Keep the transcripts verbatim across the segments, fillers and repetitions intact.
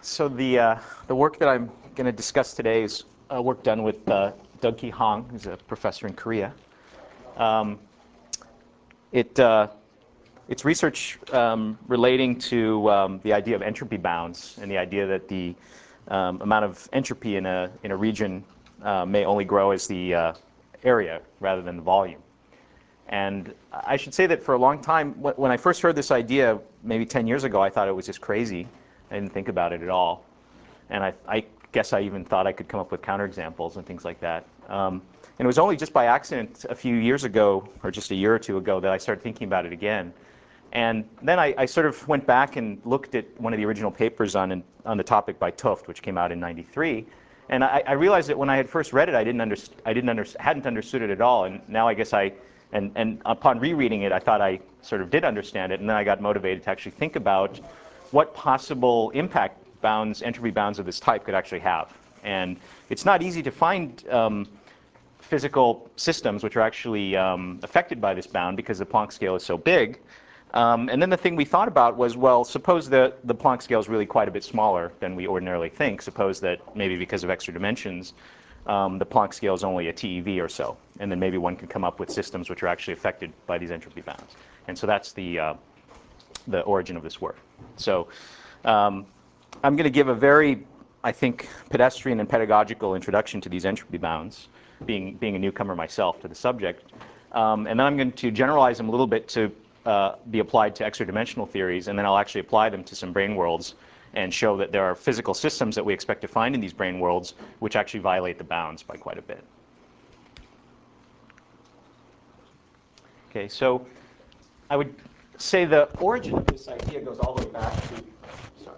So the uh, the work that I'm going to discuss today is uh, work done with uh, Doug-Kee Hong, who's a professor in Korea. Um, it uh, it's research um, relating to um, the idea of entropy bounds and the idea that the um, amount of entropy in a in a region uh, may only grow as the uh, area rather than the volume. And I should say that for a long time, when I first heard this idea, maybe ten years ago, I thought it was just crazy. I didn't think about it at all. And I, I guess I even thought I could come up with counterexamples and things like that. Um, and it was only just by accident a few years ago, or just a year or two ago, that I started thinking about it again. And then I, I sort of went back and looked at one of the original papers on, on the topic by 't Hooft, which came out in ninety-three. And I, I realized that when I had first read it, I didn't underst- I didn't under- hadn't understood it at all. And now I guess I, and, and upon rereading it, I thought I sort of did understand it. And then I got motivated to actually think about what possible impact bounds, entropy bounds of this type could actually have. And it's not easy to find um, physical systems which are actually um, affected by this bound because the Planck scale is so big. Um, and then the thing we thought about was, well, suppose the, the Planck scale is really quite a bit smaller than we ordinarily think. Suppose that maybe because of extra dimensions, um, the Planck scale is only a T E V or so. And then maybe one can come up with systems which are actually affected by these entropy bounds. And so that's the, uh, the origin of this work. So um, I'm going to give a very, I think, pedestrian and pedagogical introduction to these entropy bounds, being, being a newcomer myself to the subject. Um, and then I'm going to generalize them a little bit to uh, be applied to extra-dimensional theories, and then I'll actually apply them to some brane worlds and show that there are physical systems that we expect to find in these brane worlds which actually violate the bounds by quite a bit. Okay, so I would say the origin of this idea goes all the way back to, sorry.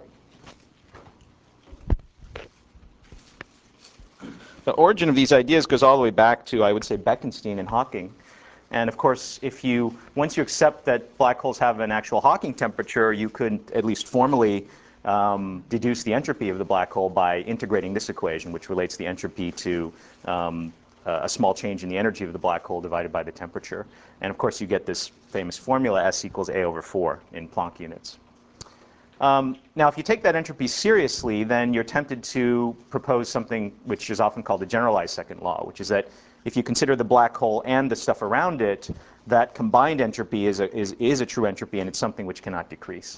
The origin of these ideas goes all the way back to, I would say, Bekenstein and Hawking. And of course, if you, once you accept that black holes have an actual Hawking temperature, you could at least formally um, deduce the entropy of the black hole by integrating this equation, which relates the entropy to um, a small change in the energy of the black hole divided by the temperature. And of course, you get this famous formula, S equals A over four in Planck units. Um, now, if you take that entropy seriously, then you're tempted to propose something which is often called the generalized second law, which is that if you consider the black hole and the stuff around it, that combined entropy is a, is, is a true entropy, and it's something which cannot decrease.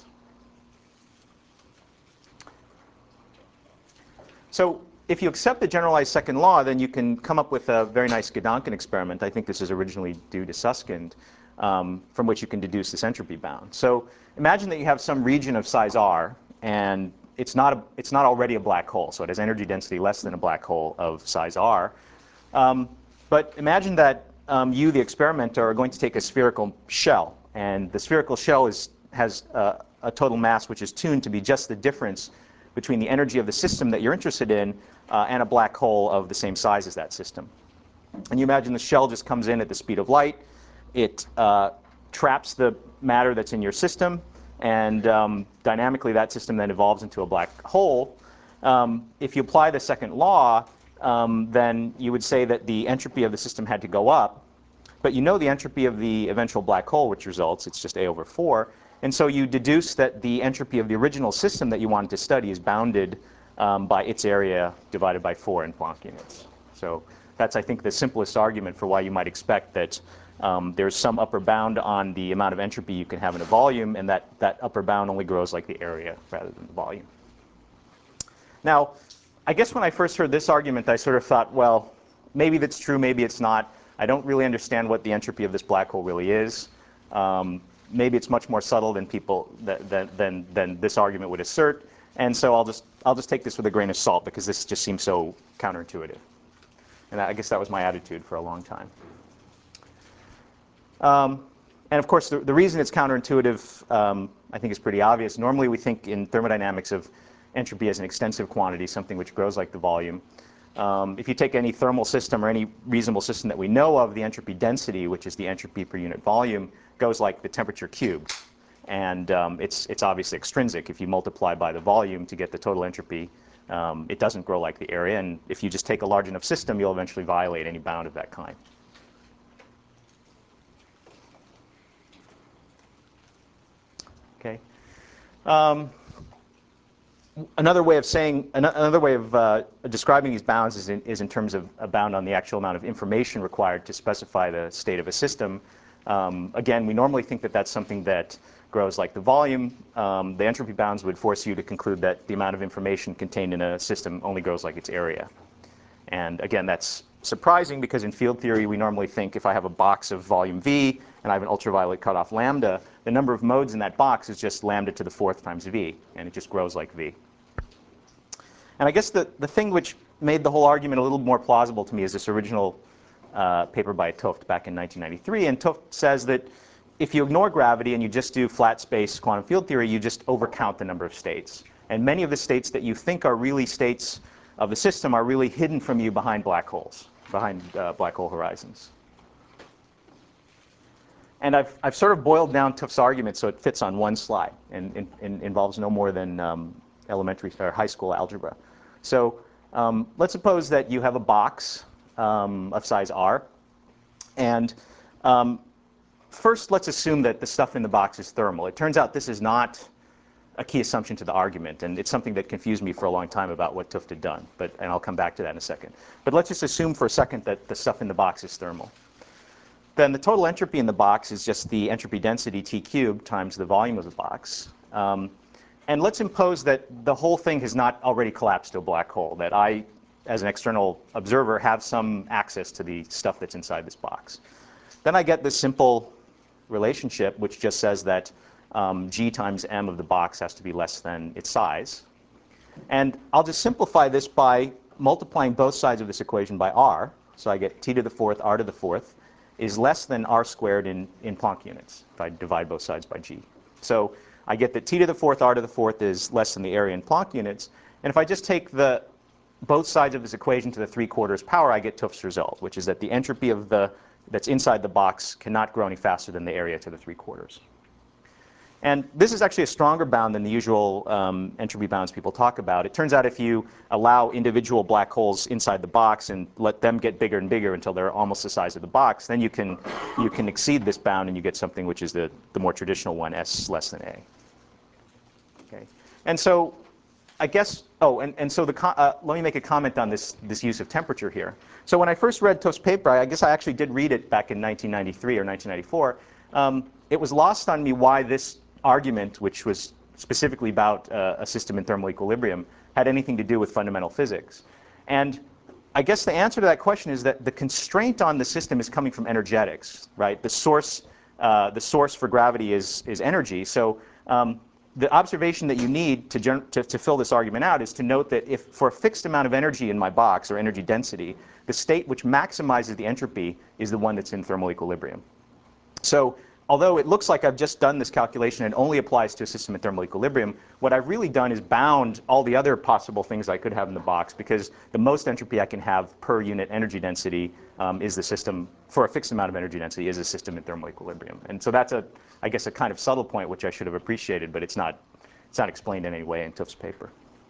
So if you accept the generalized second law, then you can come up with a very nice Gedanken experiment. I think this is originally due to Susskind, um, from which you can deduce this entropy bound. So imagine that you have some region of size r, and it's not, a, it's not already a black hole. So it has energy density less than a black hole of size r. Um, but imagine that um, you, the experimenter, are going to take a spherical shell. And the spherical shell is, has uh, a total mass which is tuned to be just the difference between the energy of the system that you're interested in uh, and a black hole of the same size as that system. And you imagine the shell just comes in at the speed of light. It uh, traps the matter that's in your system, and um, dynamically that system then evolves into a black hole. Um, if you apply the second law, um, then you would say that the entropy of the system had to go up. But you know the entropy of the eventual black hole which results. It's just A over four. And so you deduce that the entropy of the original system that you wanted to study is bounded um, by its area divided by four in Planck units. So that's, I think, the simplest argument for why you might expect that um, there's some upper bound on the amount of entropy you can have in a volume, and that that upper bound only grows like the area rather than the volume. Now, I guess when I first heard this argument, I sort of thought, well, maybe that's true, maybe it's not. I don't really understand what the entropy of this black hole really is. Um, maybe it's much more subtle than people than, than, than this argument would assert. And so I'll just, I'll just take this with a grain of salt, because this just seems so counterintuitive. And I guess that was my attitude for a long time. Um, and of course, the, the reason it's counterintuitive, um, I think, is pretty obvious. Normally, we think in thermodynamics of entropy as an extensive quantity, something which grows like the volume. Um, if you take any thermal system or any reasonable system that we know of, the entropy density, which is the entropy per unit volume, goes like the temperature cubed. And um, it's, it's obviously extrinsic. If you multiply by the volume to get the total entropy, um, it doesn't grow like the area. And if you just take a large enough system, you'll eventually violate any bound of that kind. Okay. Um, another way of saying, another way of uh, describing these bounds is in, is in terms of a bound on the actual amount of information required to specify the state of a system. Um, again, we normally think that that's something that grows like the volume. Um, the entropy bounds would force you to conclude that the amount of information contained in a system only grows like its area. And again, that's surprising because in field theory, we normally think if I have a box of volume V and I have an ultraviolet cutoff lambda, the number of modes in that box is just lambda to the fourth times V, and it just grows like V. And I guess the, the thing which made the whole argument a little more plausible to me is this original uh, paper by 't Hooft back in nineteen ninety-three. And 't Hooft says that if you ignore gravity and you just do flat space quantum field theory, you just overcount the number of states. And many of the states that you think are really states of the system are really hidden from you behind black holes, behind uh, black hole horizons. And I've, I've sort of boiled down 't Hooft's argument so it fits on one slide and, and, and involves no more than um, elementary or high school algebra. So um, let's suppose that you have a box um, of size R. And um, first, let's assume that the stuff in the box is thermal. It turns out this is not a key assumption to the argument, and it's something that confused me for a long time about what 't Hooft had done, but, and I'll come back to that in a second. But let's just assume for a second that the stuff in the box is thermal. Then the total entropy in the box is just the entropy density T cubed times the volume of the box. Um, and let's impose that the whole thing has not already collapsed to a black hole, that I, as an external observer, have some access to the stuff that's inside this box. Then I get this simple relationship, which just says that um, g times m of the box has to be less than its size. And I'll just simplify this by multiplying both sides of this equation by r. So I get t to the fourth, r to the fourth, is less than r squared in, in Planck units, if I divide both sides by g. So I get that t to the fourth, r to the fourth is less than the area in Planck units. And if I just take the both sides of this equation to the three quarters power, I get 't Hooft's result, which is that the entropy of the that's inside the box cannot grow any faster than the area to the three quarters. And this is actually a stronger bound than the usual um, entropy bounds people talk about. It turns out if you allow individual black holes inside the box and let them get bigger and bigger until they're almost the size of the box, then you can, you can exceed this bound and you get something which is the, the more traditional one, S less than A. Okay. And so I guess, oh, and, and so the uh, let me make a comment on this, this use of temperature here. So when I first read 't Hooft's paper, I guess I actually did read it back in nineteen ninety-three or nineteen ninety-four. Um, it was lost on me why this argument, which was specifically about uh, a system in thermal equilibrium, had anything to do with fundamental physics. And I guess the answer to that question is that the constraint on the system is coming from energetics, right? The source, uh, the source for gravity is, is energy. So um, the observation that you need to, to, to fill this argument out is to note that if for a fixed amount of energy in my box, or energy density, the state which maximizes the entropy is the one that's in thermal equilibrium. So although it looks like I've just done this calculation and only applies to a system in thermal equilibrium, what I've really done is bound all the other possible things I could have in the box, because the most entropy I can have per unit energy density um, is the system, for a fixed amount of energy density, is a system in thermal equilibrium. And so that's, a, I guess, a kind of subtle point which I should have appreciated, but it's not, it's not explained in any way in 't Hooft's paper.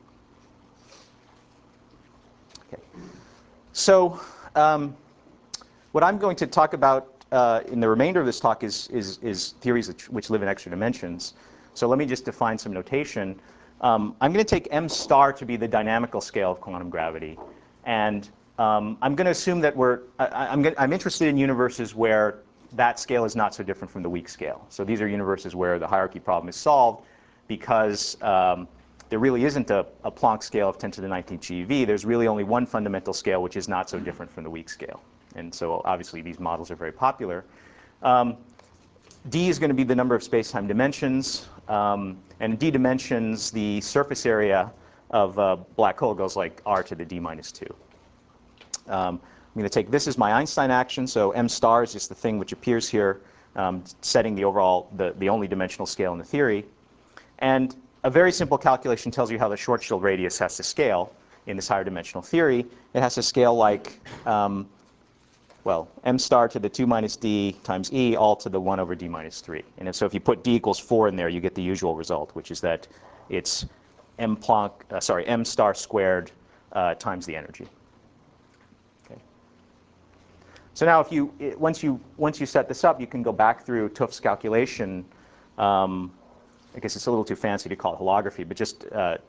Okay. So um, what I'm going to talk about Uh, in the remainder of this talk is, is, is theories which, which live in extra dimensions. So let me just define some notation. Um, I'm going to take m star to be the dynamical scale of quantum gravity. And um, I'm going to assume that we're, I, I'm, I'm interested in universes where that scale is not so different from the weak scale. So these are universes where the hierarchy problem is solved because um, there really isn't a, a Planck scale of ten to the nineteenth G eV. There's really only one fundamental scale which is not so different from the weak scale. And so obviously these models are very popular. Um, D is going to be the number of space-time dimensions. Um, and in D dimensions, the surface area of a black hole goes like r to the d minus two. Um, I'm going to take this as my Einstein action. So m star is just the thing which appears here, um, setting the overall, the, the only dimensional scale in the theory. And a very simple calculation tells you how the Schwarzschild radius has to scale in this higher dimensional theory. It has to scale like um, well, m star to the two minus d times e, all to the one over d minus three. And if, so if you put d equals four in there, you get the usual result, which is that it's m Planck, uh, sorry, m star squared uh, times the energy. Okay. So now if you, it, once you, once you set this up, you can go back through 't Hooft's calculation. Um, I guess it's a little too fancy to call it holography, but just uh,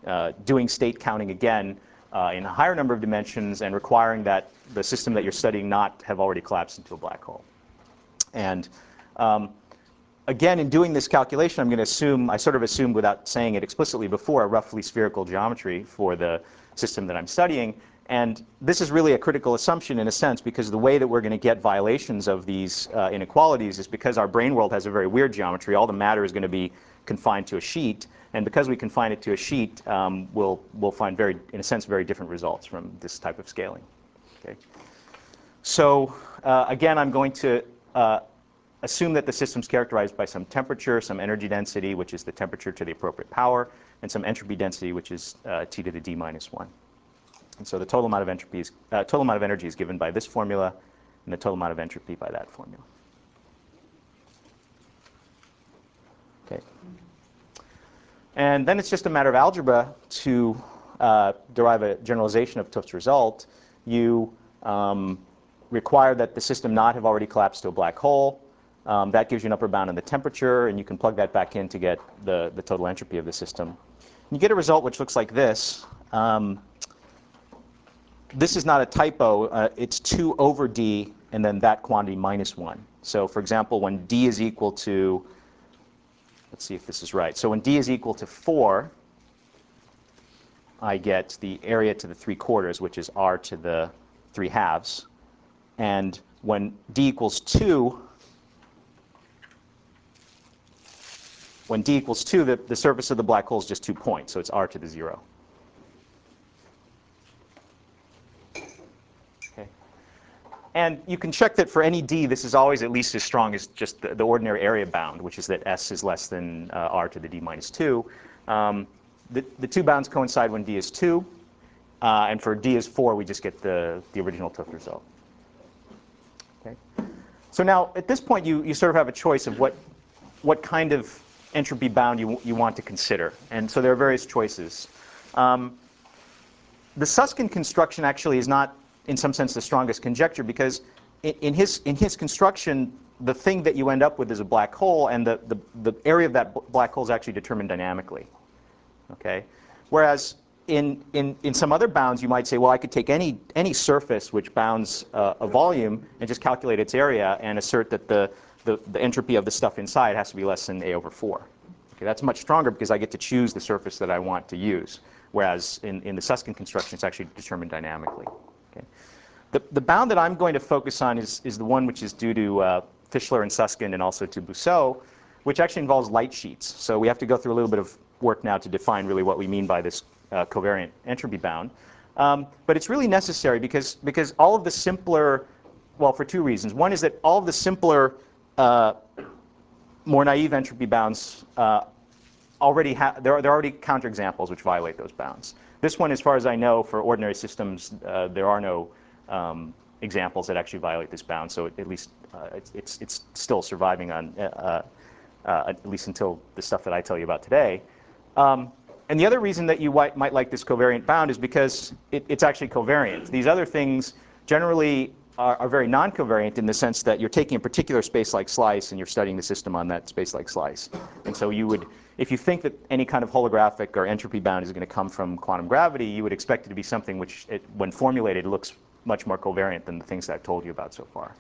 uh, doing state counting again uh, in a higher number of dimensions and requiring that the system that you're studying not have already collapsed into a black hole. And um, again, in doing this calculation, I'm going to assume, I sort of assumed without saying it explicitly before, a roughly spherical geometry for the system that I'm studying. And this is really a critical assumption in a sense, because the way that we're going to get violations of these uh, inequalities is because our brane world has a very weird geometry. All the matter is going to be confined to a sheet. And because we confine it to a sheet, um, we'll, we'll find, very, in a sense, very different results from this type of scaling. Okay. So uh, again, I'm going to uh, assume that the system's characterized by some temperature, some energy density, which is the temperature to the appropriate power, and some entropy density, which is uh, T to the d minus one. And so the total amount of entropy is, uh, total amount of energy is given by this formula, and the total amount of entropy by that formula. Okay. And then it's just a matter of algebra to uh, derive a generalization of Tooft's result. You um, require that the system not have already collapsed to a black hole. Um, that gives you an upper bound on the temperature, and you can plug that back in to get the, the total entropy of the system. And you get a result which looks like this. Um, this is not a typo. Uh, it's two over d, and then that quantity minus one. So for example, when d is equal to, let's see if this is right. So when d is equal to four, I get the area to the three quarters, which is r to the three halves. And when d equals two, when d equals two, the, the surface of the black hole is just two points, so it's r to the zero. Okay. And you can check that for any d, this is always at least as strong as just the, the ordinary area bound, which is that s is less than uh, r to the d minus two. Um, the, the two bounds coincide when d is two, uh, and for d is four, we just get the, the original Tooft result. Okay. So now, at this point, you, you sort of have a choice of what, what kind of entropy bound you, you want to consider. And so there are various choices. Um, the Susskind construction actually is not, in some sense, the strongest conjecture, because in, in, his, in his construction, the thing that you end up with is a black hole, and the, the, the area of that black hole is actually determined dynamically. Okay? Whereas in, in, in some other bounds, you might say, well, I could take any, any surface which bounds uh, a volume and just calculate its area and assert that the, the, the entropy of the stuff inside has to be less than a over four. Okay, that's much stronger because I get to choose the surface that I want to use, whereas in, in the Susskind construction, it's actually determined dynamically. Okay. The, the bound that I'm going to focus on is, is the one which is due to uh, Fischler and Susskind and also to Bousseau, which actually involves light sheets. So we have to go through a little bit of work now to define really what we mean by this uh, covariant entropy bound. Um, but it's really necessary because, because all of the simpler, well, for two reasons. One is that all of the simpler, uh, more naive entropy bounds uh, already have, there are, there are already counterexamples which violate those bounds. This one, as far as I know, for ordinary systems, uh, there are no um, examples that actually violate this bound. So it, at least uh, it's, it's, it's still surviving on, uh, uh, at least until the stuff that I tell you about today. Um, and the other reason that you might, might like this covariant bound is because it, it's actually covariant. These other things generally are, are very non-covariant in the sense that you're taking a particular space-like slice and you're studying the system on that space-like slice. And so you would, if you think that any kind of holographic or entropy bound is going to come from quantum gravity, you would expect it to be something which, it, when formulated, looks much more covariant than the things that I've told you about so far.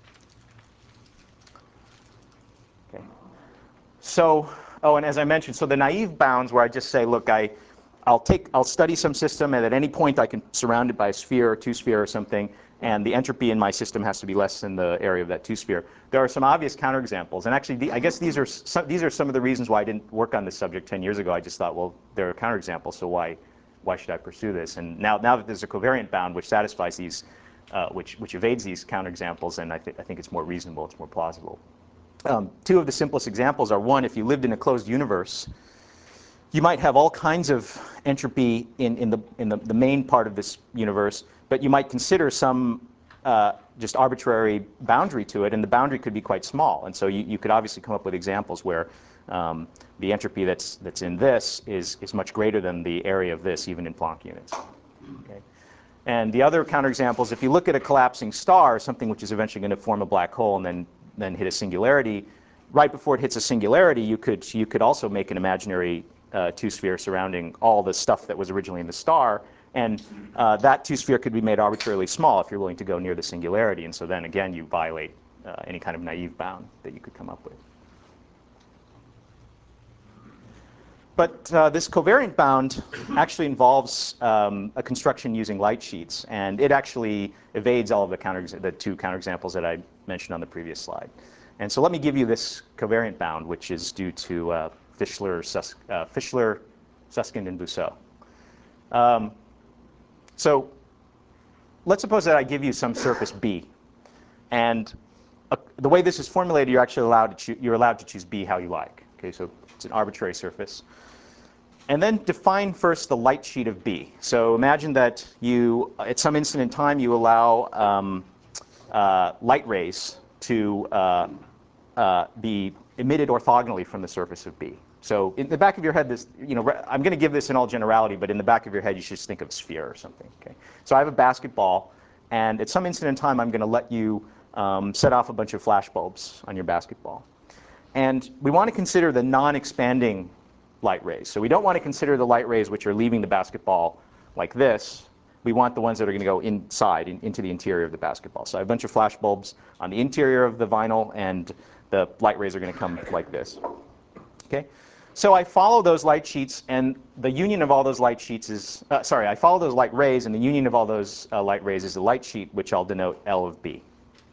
Okay. So, oh, and as I mentioned, so the naive bounds where I just say, look, I, I'll take, I'll study some system, and at any point I can surround it by a sphere or two-sphere or something, and the entropy in my system has to be less than the area of that two-sphere. There are some obvious counterexamples, and actually, the, I guess these are some, these are some of the reasons why I didn't work on this subject ten years ago. I just thought, well, there are counterexamples, so why, why should I pursue this? And now, now that there's a covariant bound which satisfies these, uh, which, which evades these counterexamples, and I, th I think it's more reasonable, it's more plausible. Um, two of the simplest examples are, one, if you lived in a closed universe, you might have all kinds of entropy in, in, the, in the, the main part of this universe, but you might consider some uh, just arbitrary boundary to it, and the boundary could be quite small. And so you, you could obviously come up with examples where um, the entropy that's, that's in this is, is much greater than the area of this, even in Planck units. Okay? And the other counterexamples, if you look at a collapsing star, something which is eventually going to form a black hole and then, then hit a singularity, right before it hits a singularity, you could, you could also make an imaginary uh, two-sphere surrounding all the stuff that was originally in the star. And uh, that two-sphere could be made arbitrarily small if you're willing to go near the singularity. And so then, again, you violate uh, any kind of naive bound that you could come up with. But uh, this covariant bound actually involves um, a construction using light sheets. And it actually evades all of the, counter the two counterexamples that I mentioned on the previous slide. And so let me give you this covariant bound, which is due to uh, Fischler, Sus uh, Fischler, Susskind, and Bousseau. Um, so let's suppose that I give you some surface B. And uh, the way this is formulated, you're actually allowed to choose, you're allowed to choose B how you like. Okay, so it's an arbitrary surface. And then define first the light sheet of B. So imagine that you, at some instant in time, you allow um, uh, light rays to uh, uh, be emitted orthogonally from the surface of B. So in the back of your head, this, you know, I'm going to give this in all generality, but in the back of your head, you should just think of a sphere or something. Okay? So I have a basketball, and at some instant in time, I'm going to let you um, set off a bunch of flash bulbs on your basketball. And we want to consider the non-expanding light rays. So we don't want to consider the light rays which are leaving the basketball like this. We want the ones that are going to go inside, in, into the interior of the basketball. So I have a bunch of flash bulbs on the interior of the vinyl, and the light rays are going to come like this. Okay? So I follow those light sheets, and the union of all those light sheets is, uh, sorry, I follow those light rays, and the union of all those uh, light rays is a light sheet, which I'll denote L of B.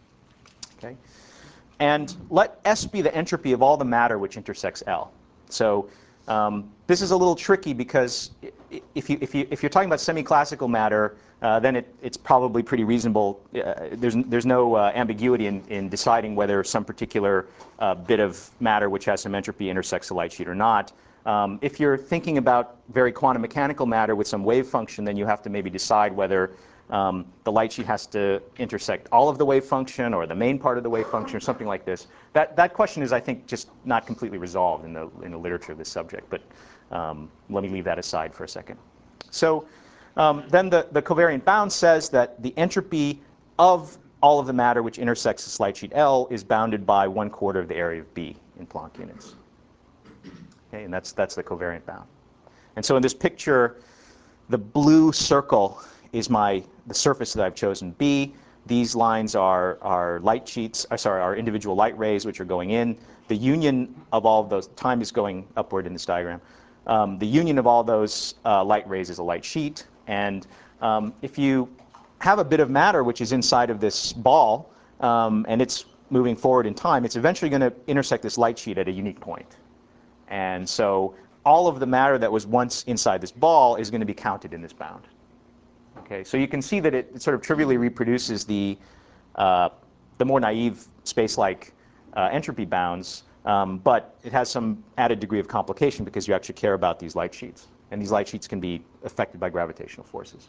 Okay? And let S be the entropy of all the matter which intersects L. So um, this is a little tricky because if, you, if, you, if you're talking about semi-classical matter, uh, then it, it's probably pretty reasonable. Uh, there's, there's no uh, ambiguity in, in deciding whether some particular uh, bit of matter which has some entropy intersects the light sheet or not. Um, if you're thinking about very quantum mechanical matter with some wave function, then you have to maybe decide whether Um, the light sheet has to intersect all of the wave function or the main part of the wave function or something like this. That, that question is, I think, just not completely resolved in the, in the literature of this subject. But um, let me leave that aside for a second. So um, then the, the covariant bound says that the entropy of all of the matter which intersects this light sheet L is bounded by one quarter of the area of B in Planck units. Okay, and that's, that's the covariant bound. And so in this picture, the blue circle is my, the surface that I've chosen, B. These lines are, are light sheets, uh, sorry, are individual light rays which are going in. The union of all of those, time is going upward in this diagram. Um, the union of all those uh, light rays is a light sheet. And um, if you have a bit of matter which is inside of this ball, um, and it's moving forward in time, it's eventually going to intersect this light sheet at a unique point. And so all of the matter that was once inside this ball is going to be counted in this bound. Okay, so you can see that it, it sort of trivially reproduces the, uh, the more naive space-like uh, entropy bounds, um, but it has some added degree of complication because you actually care about these light sheets. And these light sheets can be affected by gravitational forces.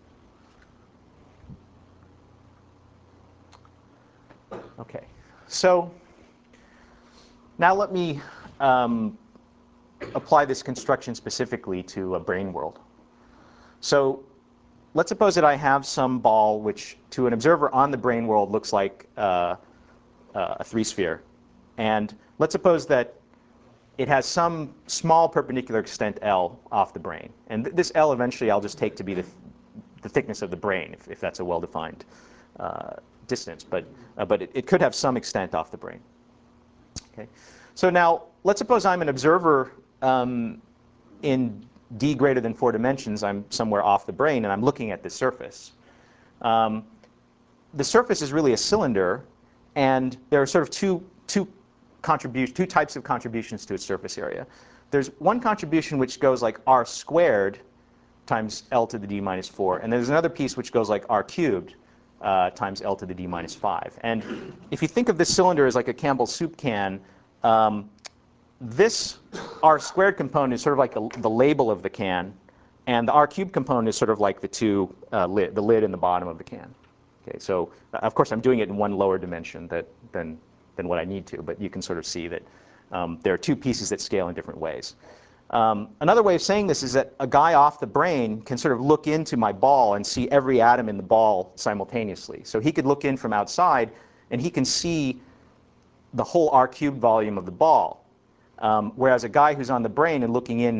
Okay, so now let me um, apply this construction specifically to a brane world. So let's suppose that I have some ball which, to an observer on the brane world, looks like uh, uh, a three-sphere. And let's suppose that it has some small perpendicular extent L off the brane. And th this L eventually I'll just take to be the, th the thickness of the brane, if, if that's a well-defined uh, distance. But, uh, but it, it could have some extent off the brane. Okay. So now let's suppose I'm an observer um, in d greater than four dimensions. I'm somewhere off the brane, and I'm looking at this surface. Um, the surface is really a cylinder, and there are sort of two, two, contribution, two types of contributions to its surface area. There's one contribution which goes like r squared times L to the d minus four, and there's another piece which goes like r cubed uh, times L to the d minus five. And if you think of this cylinder as like a Campbell's soup can, um, this r squared component is sort of like the, the label of the can, and the r cubed component is sort of like the two uh, lid, the lid and the bottom of the can. Okay, so uh, of course I'm doing it in one lower dimension that, than than what I need to, but you can sort of see that um, there are two pieces that scale in different ways. Um, another way of saying this is that a guy off the brane can sort of look into my ball and see every atom in the ball simultaneously. So he could look in from outside, and he can see the whole r cubed volume of the ball. Um, whereas a guy who's on the brane and looking in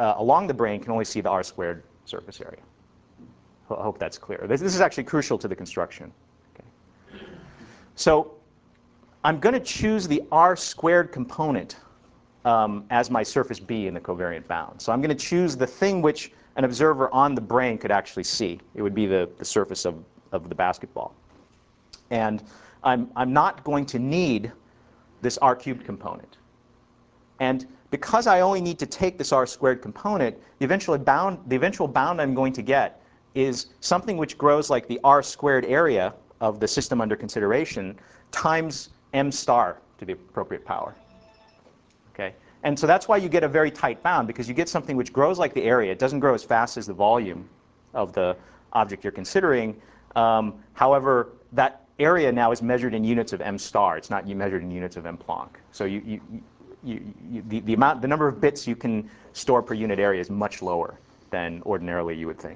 uh, along the brain can only see the r squared surface area. I hope that's clear. This, this is actually crucial to the construction. Okay. So I'm going to choose the r squared component um, as my surface B in the covariant bound. So I'm going to choose the thing which an observer on the brain could actually see. It would be the, the surface of, of the basketball. And I'm, I'm not going to need this r cubed component. And because I only need to take this r squared component, the eventual bound, the eventual bound I'm going to get is something which grows like the r squared area of the system under consideration times m star to the appropriate power. Okay? And so that's why you get a very tight bound, because you get something which grows like the area. It doesn't grow as fast as the volume of the object you're considering. Um, however, that area now is measured in units of m star. It's not measured in units of m Planck. So you, you, you, you, the, the, amount, the number of bits you can store per unit area is much lower than ordinarily you would think.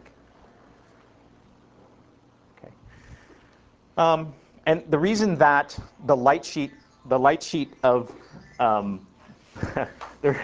Okay. Um, and the reason that the light sheet, the light sheet of um, the,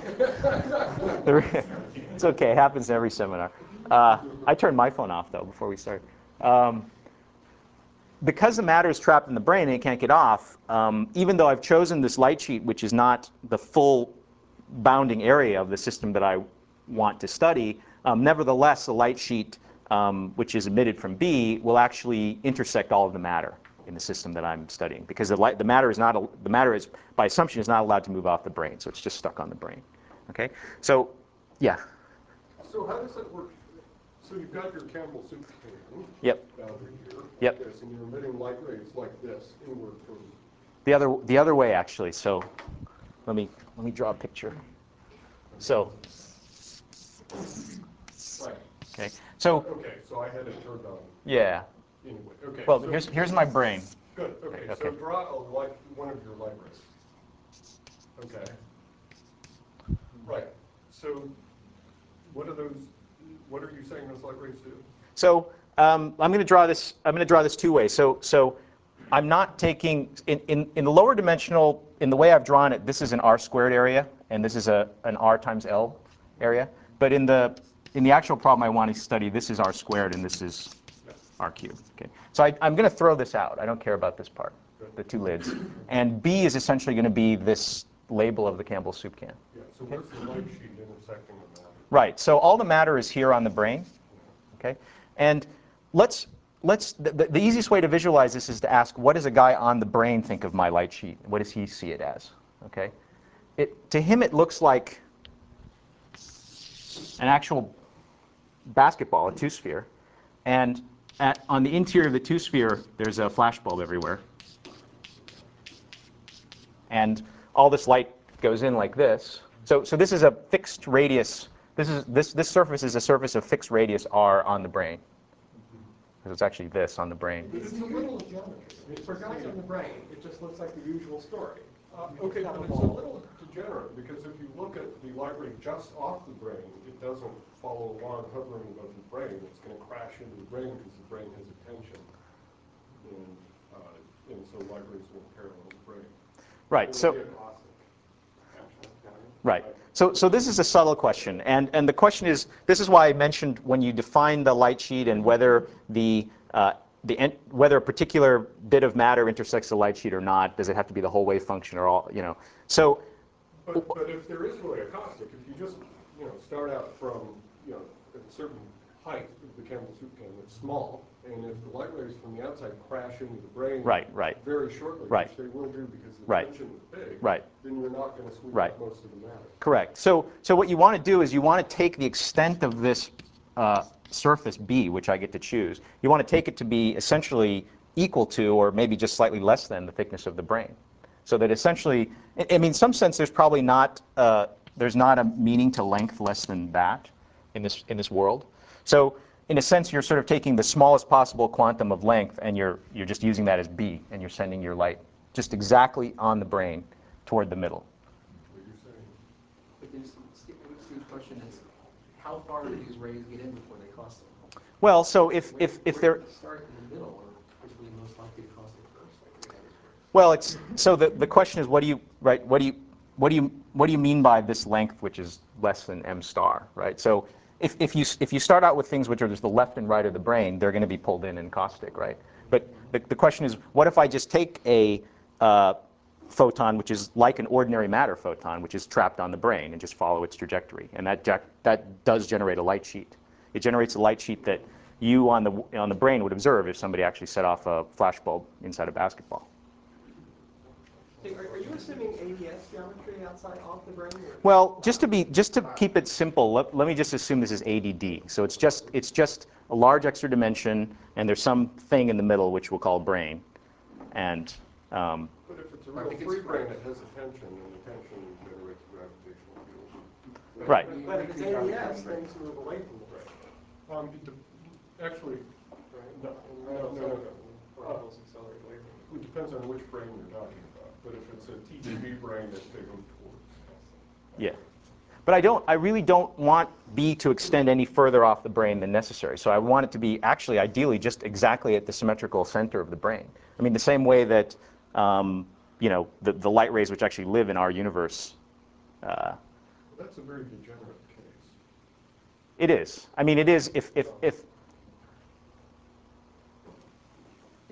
the, it's okay, it happens in every seminar. Uh, I turned my phone off, though, before we start. Um, because the matter is trapped in the brain and it can't get off, um, even though I've chosen this light sheet, which is not the full bounding area of the system that I want to study, um, nevertheless, the light sheet, um, which is emitted from B, will actually intersect all of the matter in the system that I'm studying, because the, light, the matter is not a, the matter is by assumption is not allowed to move off the brain, so it's just stuck on the brain. Okay, so yeah. So how does that work? So you've got your Campbell soup can. Yep. Boundary here. Yep. Like this, and you're emitting light rays like this inward from. The other the other way actually. So let me let me draw a picture. So. Right. Okay. So. Okay. So I had it turned on. Yeah. Anyway. Okay. Well, so here's here's my brain. Good. Okay. Okay. So draw a light, one of your light rays. Okay. Right. So what are those? What are you saying those light rays do? So um, I'm going to draw this. I'm going to draw this two ways. So so I'm not taking in, in in the lower dimensional, in the way I've drawn it. This is an r squared area, and this is a an r times l area. But in the in the actual problem I want to study, this is r squared, and this is r cubed. Okay. So I, I'm going to throw this out. I don't care about this part, the two lids. And B is essentially going to be this label of the Campbell soup can. Yeah. So okay. Where's the light sheet intersecting the matter? Right. So all the matter is here on the brain. Okay. And let's let's the, the easiest way to visualize this is to ask, what does a guy on the brain think of my light sheet? What does he see it as? Okay. It to him it looks like an actual basketball, a two-sphere, and at, on the interior of the two-sphere, there's a flash bulb everywhere. And all this light goes in like this. So, so this is a fixed radius. This is this this surface is a surface of fixed radius r on the brain. Because it's actually this on the brain. It's a little geometry. I mean, for guys on the brain, it just looks like the usual story. Uh, okay, but it's a little degenerate, because if you look at the light ray just off the brain, it doesn't follow along hovering above the brain. It's going to crash into the brain because the brain has a tension. And, uh, and so light rays won't parallel the brain. Right. So. Right. So, so this is a subtle question, and and the question is, this is why I mentioned when you define the light sheet and whether the uh, the en whether a particular bit of matter intersects the light sheet or not. Does it have to be the whole wave function or all? You know. So. But but if there is really a caustic, if you just you know start out from you know at a certain height of the Campbell soup can, it's small, and if the light rays from the outside crash into the brain right, right. very shortly, right. which they will do because the right. tension is big, right. then you're not going to sweep right. up most of the matter. Correct. So, so what you want to do is you want to take the extent of this uh, surface B, which I get to choose. You want to take it to be essentially equal to, or maybe just slightly less than, the thickness of the brain. So that essentially, I mean, in some sense, there's probably not uh, there's not a meaning to length less than that in this in this world. So, in a sense, you're sort of taking the smallest possible quantum of length, and you're you're just using that as B, and you're sending your light just exactly on the brain toward the middle. But there's, Steve's question is, how far do these rays get in before they cross them? Well, so if where, if if where they're do they start in the middle, or which would be most likely to cross it first? Like, well, it's so the the question is, what do you right? What do you what do you what do you mean by this length, which is less than m star, right? So if, if, you, if you start out with things which are just the left and right of the brane, they're going to be pulled in in caustic, right? But the, the question is, what if I just take a uh, photon, which is like an ordinary matter photon, which is trapped on the brane, and just follow its trajectory? And that, jack, that does generate a light sheet. It generates a light sheet that you on the, on the brane would observe if somebody actually set off a flashbulb inside a basketball. Hey, Are, are you assuming A D S geometry outside off the brane? Or? Well, just to be just to keep it simple, let, let me just assume this is A D D. So it's just it's just a large extra dimension, and there's some thing in the middle which we'll call brane. And um, But if it's a real free brane, it has a tension, and the tension generates a gravitational field. right. But, but if it's A D S, things move away from the brane. Um, it de- actually, no, no, no, no. no. Uh, it depends on which brane you're talking about. But if it's a T G V brane, it's they go towards. Yeah. But I don't. I really don't want B to extend any further off the brane than necessary. So I want it to be actually, ideally, just exactly at the symmetrical center of the brane. I mean, the same way that um, you know the, the light rays which actually live in our universe. Uh, Well, that's a very degenerate case. it is. I mean, it is. If if if. Yeah.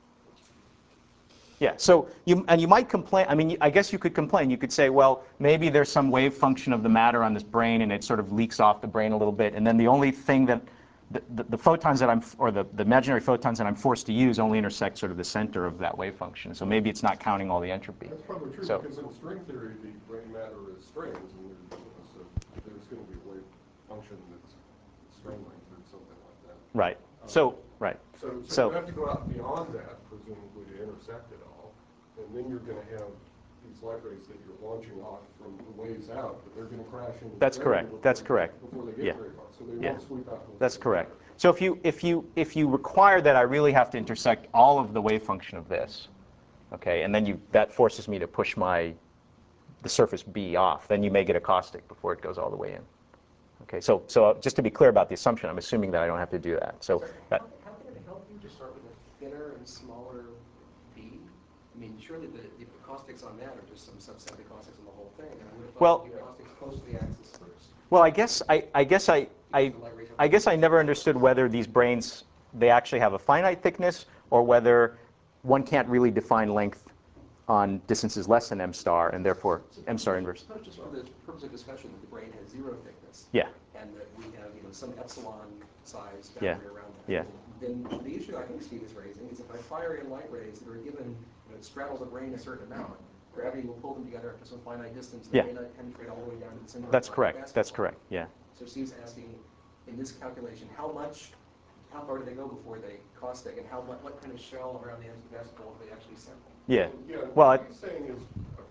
Yeah, so you, and you might complain, I mean, I guess you could complain. You could say, well, maybe there's some wave function of the matter on this brane, and it sort of leaks off the brane a little bit, and then the only thing that, the, the, the photons that I'm, or the, the imaginary photons that I'm forced to use only intersect sort of the center of that wave function. So maybe it's not counting all the entropy. That's probably true, So, because in string theory, the brane matter is strings, and there's, so there's going to be a wave function that's string length or something like that. right. Um, So, right. So, so, So- you have to go out beyond that, presumably, to intersect it all. And then you're going to have these light rays that you're launching off from the ways out, but they're going to crash into That's the correct. before That's they- correct. Before they get Yeah. very far. So they Yeah. won't sweep out. most That's of the correct. matter. So if you, if you, if you require that I really have to intersect all of the wave function of this, okay, and then you, that forces me to push my, the surface B off, then you may get a caustic before it goes all the way in. Okay, so, so just to be clear about the assumption, I'm assuming that I don't have to do that. So that, How, how can it help you to start with a thinner and smaller B? I mean, surely the, the caustics on that are just some subset of the caustics on the whole thing. And I would have thought Well- you'd do caustics close to the axis first. well, I guess I, I guess I, I, I guess I never understood whether these branes, they actually have a finite thickness, or whether one can't really define length on distances less than m star, and therefore m star inverse. Suppose just for the purpose of discussion that the brain has zero thickness. Yeah. And that we have, you know, some epsilon size Yeah. boundary around that. Yeah. Then the issue I think Steve is raising is if I fire in light rays that are given, you know, straddle the brain a certain amount, gravity will pull them together up to some finite distance. They Yeah. may not penetrate all the way down to the center. That's of the correct. That's basketball. correct. Yeah. So Steve's asking, in this calculation, how much, how far do they go before they caustic, and how what, what kind of shell around the edge of the basketball do they actually sample? Yeah. Yeah, Well, what I, he's saying is,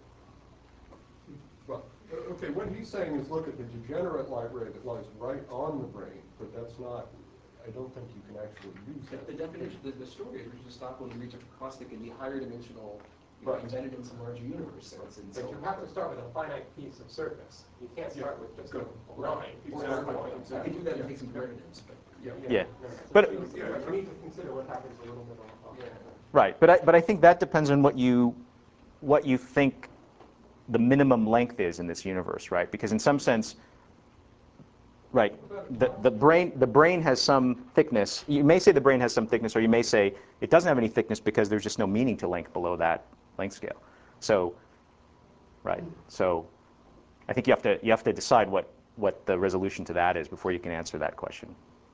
well, uh, okay, what he's saying is look at the degenerate light ray that lies right on the brain, but that's not, I don't think you can actually use The, that. the definition, the, the story is we should stop when we reach a caustic in the higher dimensional, you know, Right. embedded in some larger universe sense. And But so you have to start with a finite piece of surface. You can't start with just a Good. line. Exactly. you can do that and take some derivatives, but. Yeah. Yeah. No, no. So But- you, you you need to consider what happens a little bit on top. Yeah. right. But I, but I think that depends on what you, what you think the minimum length is in this universe, right? Because in some sense, right, the, the brain the brain has some thickness. You may say the brain has some thickness, or you may say it doesn't have any thickness because there's just no meaning to length below that length scale. So, right. So, I think you have to you have to decide what what the resolution to that is before you can answer that question.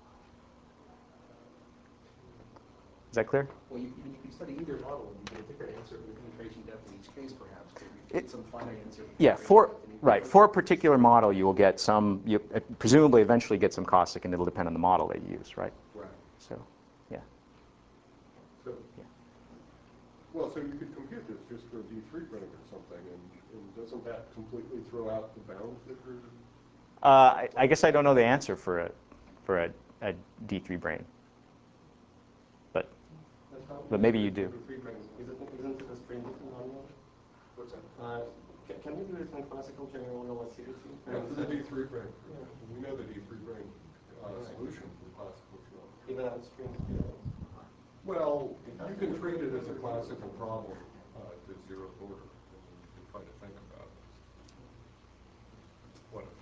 Is that clear? Well, you, you can study either model and you get a different answer for the penetration depth in each case, perhaps. But you It- get some finite answer. for Yeah, penetration for depth in each right case. for a particular model, you will get some. You uh, presumably eventually get some caustic, and it'll depend on the model that you use, right? Right. So, yeah. So, Yeah. well, so you could compute this just for a D three brane or something, and, and doesn't that completely throw out the bound that are? Uh, I, I guess I don't know the answer for a for a, a D three brane, but But maybe you do. Three brains. Isn't, isn't it a string polynomial? What's that? Uh, can, can we do this in classical general relativity? Yeah, for the D three brane. Yeah. We know the D three brane uh, solution for classical flow. Even on string field. Well, you can treat it as a classical problem uh, to zeroth order, and you can try to think about it.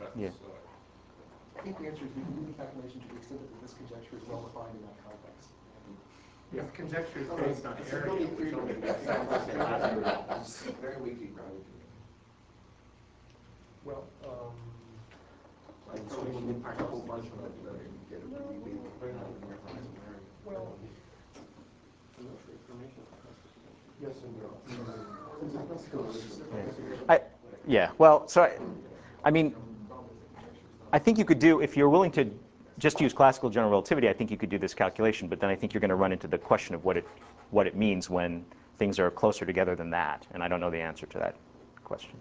That's, Yeah. uh, I think the answer is we can do the calculation to the extent that this conjecture is well defined in that context. If conjecture is based on It's area, really which clear only to me. makes sense. Very weakly grounded to it. well, um, Like, so we can impact a whole bunch of it, but we get it really big, right out of the near horizon area. well, I'm not sure information about cost of conjecture. yes and no. I, yeah, well, so I, I mean, I think you could do, if you're willing to just use classical general relativity, I think you could do this calculation, but then I think you're going to run into the question of what it, what it means when things are closer together than that, and I don't know the answer to that question.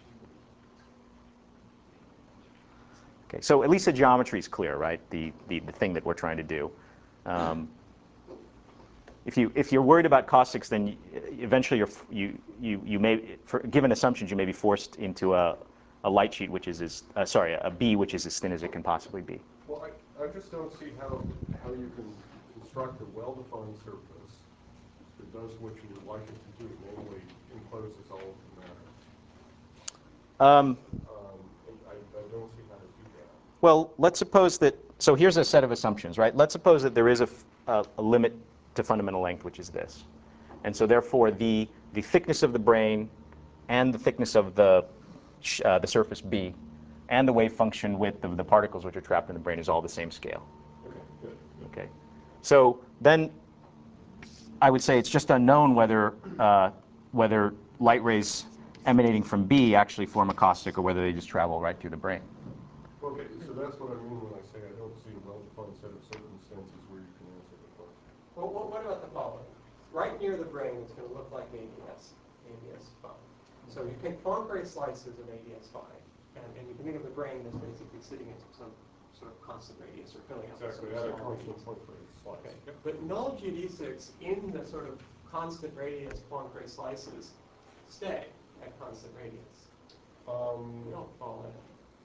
Okay, so at least the geometry is clear, right? The, the, the thing that we're trying to do. Um, if, you, if you're worried about caustics, then you, eventually you're, you, you, you may, for given assumptions, you may be forced into a, a light sheet which is, as, uh, sorry, a B which is as thin as it can possibly be. Well, I, I just don't see how, how you can construct a well-defined surface that does what you would like it to do, namely encloses all of the matter. Um, Um, I, I don't see how to do that. Well, let's suppose that, so here's a set of assumptions, right? Let's suppose that there is a, f- a, a limit to fundamental length, which is this. And so therefore, the, the thickness of the brane and the thickness of the, sh- uh, the surface B and the wave function width of the particles which are trapped in the brane is all the same scale. Okay, good, good. Okay. So then I would say it's just unknown whether, uh, whether light rays emanating from B actually form a caustic or whether they just travel right through the brane. Okay, so that's what I mean when I say I don't see a well-defined set of circumstances where you can answer the question. Well, what, what about the following? Right near the brain, it's going to look like A D S, A D S five. So you take Poincare slices of A D S five, and, and you can think of the brain as basically sitting in some sort of constant radius or filling up with Exactly, some at a small constant radius. point for each slice. Okay. Yep. But null G D six in the sort of constant radius Poincare slices stay at constant radius. Um, They don't fall in.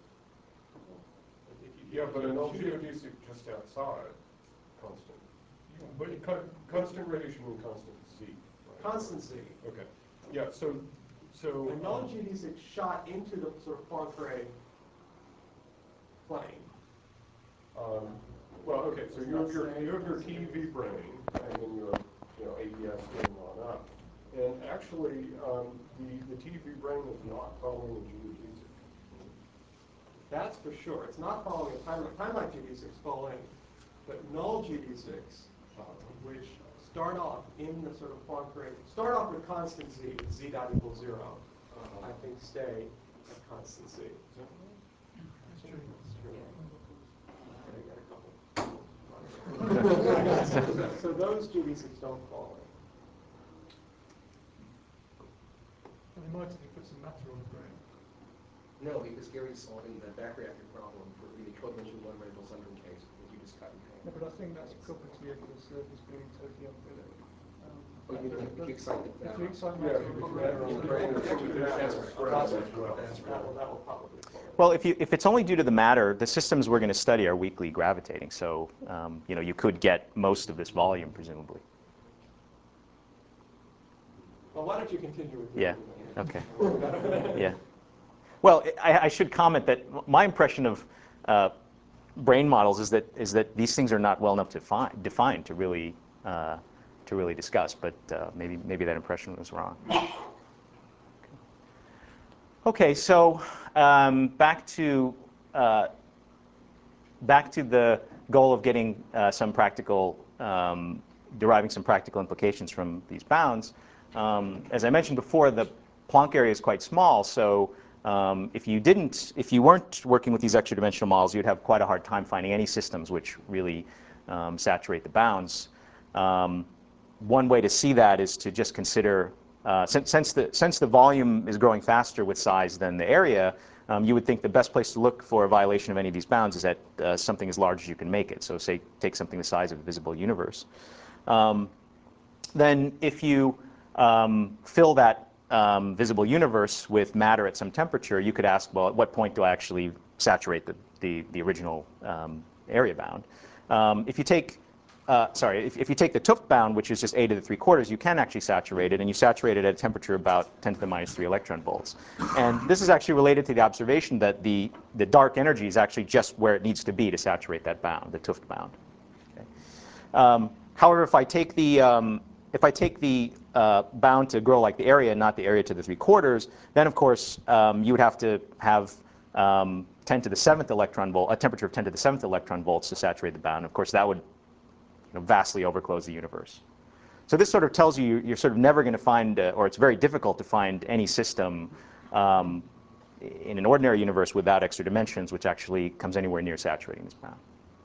If you- yeah, but if an you- L geodesic just outside, constant. But you con- constant radius, you mean constant Z, right? Constant Z. Okay, yeah, so, so. A null geodesic shot into the sort of Poincare plane. Um, well, okay, so you have your, you have your T V brain, and then your, you know, A D S going on up. And actually, um, the, the T V brain is not following a geodesic. That's for sure. It's not following a time timeline geodesics fall in, but null geodesics, uh, which start off in the sort of Poincare, start off with constant Z, with Z dot equals zero, uh, I think stay at constant Z. That's true. That's true. so, so those geodesics don't fall in. And they might if you put some matter on the brain. No, because Gary's solving the back reactor problem for really codimension one radical Sundrum case that you just cut in half. No, but I think that's a property of the surface being totally umbilic. Um, Oh, you mean if you excite the if you excite Yeah, matter if on you the put matter on the brain, brain, there's two That's different right. spreads as well. That's That will, that will probably fall in. Well, if, you, if it's only due to the matter, the systems we're going to study are weakly gravitating. So um, you know, you could get most of this volume, presumably. Well, why don't you continue with your Yeah. argument? Okay. Yeah. Well, I, I should comment that my impression of uh, brain models is that is that these things are not well enough to fi- defined to really uh, to really discuss. But uh, maybe maybe that impression was wrong. Okay, so um, back to uh, back to the goal of getting uh, some practical, um, deriving some practical implications from these bounds. Um, as I mentioned before, the Planck area is quite small, so um, if you didn't, if you weren't working with these extra dimensional models, you'd have quite a hard time finding any systems which really um, saturate the bounds. Um, one way to see that is to just consider, uh, since, since, the, since the volume is growing faster with size than the area, um, you would think the best place to look for a violation of any of these bounds is at uh, something as large as you can make it. So say, take something the size of a visible universe. Um, then if you um, fill that um, visible universe with matter at some temperature, you could ask, well, at what point do I actually saturate the, the, the original um, area bound? Um, if you take uh, sorry, if, if you take the Tooft bound, which is just a to the three quarters, you can actually saturate it, and you saturate it at a temperature about ten to the minus three electron volts. And this is actually related to the observation that the, the dark energy is actually just where it needs to be to saturate that bound, the Tooft bound. Okay. Um, however, if I take the, um, if I take the uh, bound to grow like the area, not the area to the three quarters, then of course um, you would have to have um, ten to the seventh electron volt, a temperature of ten to the seventh electron volts to saturate the bound. Of course, that would you know, vastly overclose the universe. So this sort of tells you you're sort of never going to find, uh, or it's very difficult to find any system um, in an ordinary universe without extra dimensions, which actually comes anywhere near saturating this bound.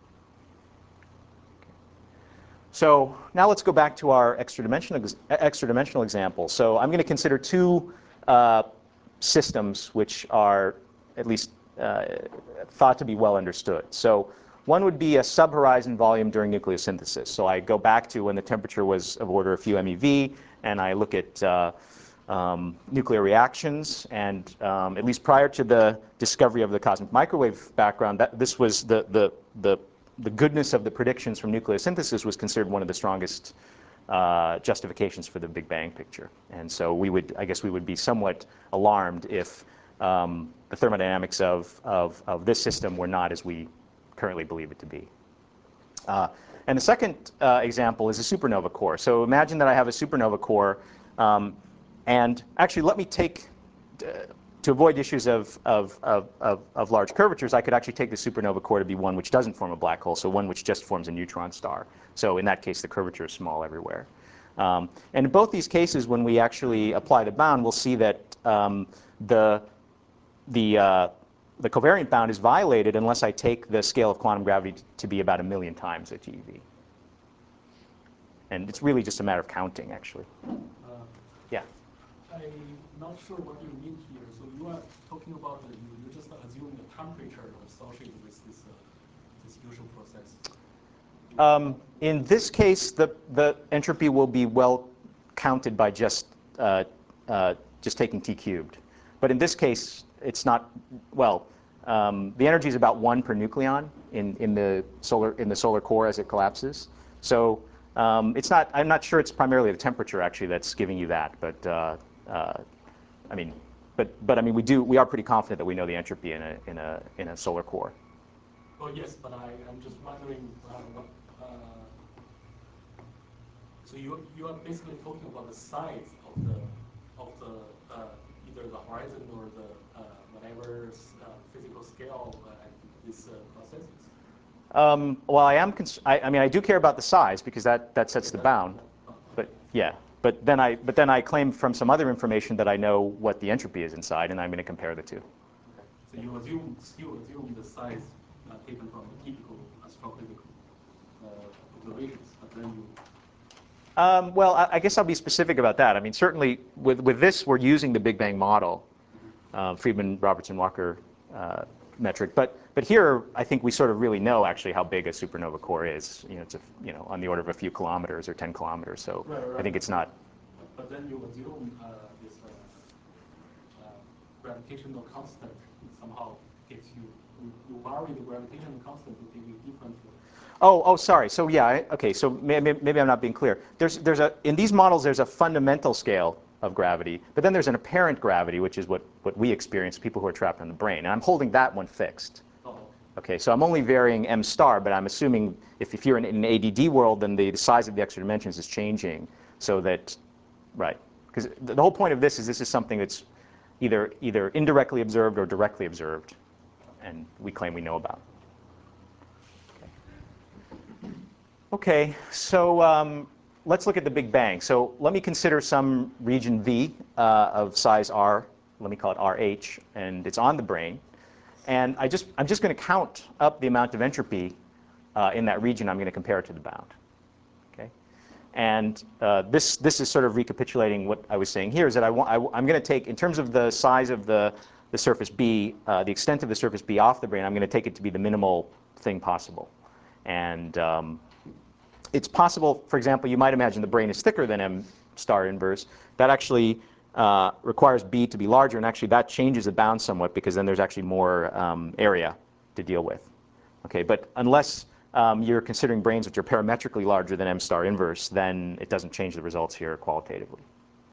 Okay. So now let's go back to our extra dimensional, extra dimensional example. So I'm going to consider two uh, systems which are at least uh, thought to be well understood. So one would be a subhorizon volume during nucleosynthesis. So I go back to when the temperature was of order a few MeV, and I look at uh, um, nuclear reactions. And um, at least prior to the discovery of the cosmic microwave background, that this was the, the, the, the goodness of the predictions from nucleosynthesis was considered one of the strongest uh, justifications for the Big Bang picture. And so we would, I guess we would be somewhat alarmed if um, the thermodynamics of, of, of this system were not as we currently believe it to be. Uh, and the second uh, example is a supernova core. So imagine that I have a supernova core, um, and actually let me take, uh, to avoid issues of, of, of, of, of large curvatures, I could actually take the supernova core to be one which doesn't form a black hole, so one which just forms a neutron star. So in that case, the curvature is small everywhere. Um, and in both these cases, when we actually apply the bound, we'll see that um, the, the uh, the covariant bound is violated unless I take the scale of quantum gravity to be about a million times at GeV. And it's really just a matter of counting, actually. Uh, Yeah. I'm not sure what you mean here. So you are talking about, the, you, you just assume the temperature associated with this uh, distribution process. Um, in this case, the, the entropy will be well counted by just, uh, uh, just taking T cubed. But in this case, it's not, well, um, the energy is about one per nucleon in, in, the solar, in the solar core as it collapses. So um, it's not, I'm not sure it's primarily the temperature, actually, that's giving you that. But, uh, uh, I mean, but, but I mean, we, do, we are pretty confident that we know the entropy in a, in a, in a solar core. Oh, yes, but I, I'm just wondering, uh, what, uh, so you, you are basically talking about the size of the, of the uh, either the horizon or the uh, whatever uh, physical scale uh, at this uh, processes. Um, well, I am. Cons I, I mean, I do care about the size because that, that sets the bound. But yeah, but then I but then I claim from some other information that I know what the entropy is inside, and I'm going to compare the two. Okay. So you assume still assume the size uh, taken from the typical astrophysical uh, observations, but then you. Um, well, I, I guess I'll be specific about that. I mean, certainly with with this, we're using the Big Bang model, uh, Friedman, Robertson, Walker uh, metric. But but here, I think we sort of really know actually how big a supernova core is. You know, it's a, you know on the order of a few kilometers or ten kilometers. So Right, right. I think it's not. But then you assume uh, this uh, uh, gravitational constant somehow gives you. You, you vary the gravitational constant to give you different. Oh, oh, sorry. So yeah, I, okay. So maybe, maybe I'm not being clear. There's, there's a in these models there's a fundamental scale of gravity, but then there's an apparent gravity, which is what what we experience, people who are trapped in the brain, and I'm holding that one fixed. Oh. Okay, so I'm only varying m star, but I'm assuming if, if you're in, in an A D D world, then the, the size of the extra dimensions is changing, so that, right? Because the, the whole point of this is this is something that's either either indirectly observed or directly observed, and we claim we know about. Okay, so um, let's look at the Big Bang. So let me consider some region V uh, of size R. Let me call it R H, and it's on the brain. And I just, I'm just going to count up the amount of entropy uh, in that region. I'm going to compare it to the bound. Okay, and uh, this, this is sort of recapitulating what I was saying here. Is that I want, I, I'm going to take, in terms of the size of the the surface B, uh, the extent of the surface B off the brain, I'm going to take it to be the minimal thing possible. And um, it's possible, for example, you might imagine the brain is thicker than M star inverse. That actually uh, requires B to be larger, and actually that changes the bound somewhat because then there's actually more um, area to deal with. Okay, but unless um, you're considering branes which are parametrically larger than M star inverse, then it doesn't change the results here qualitatively.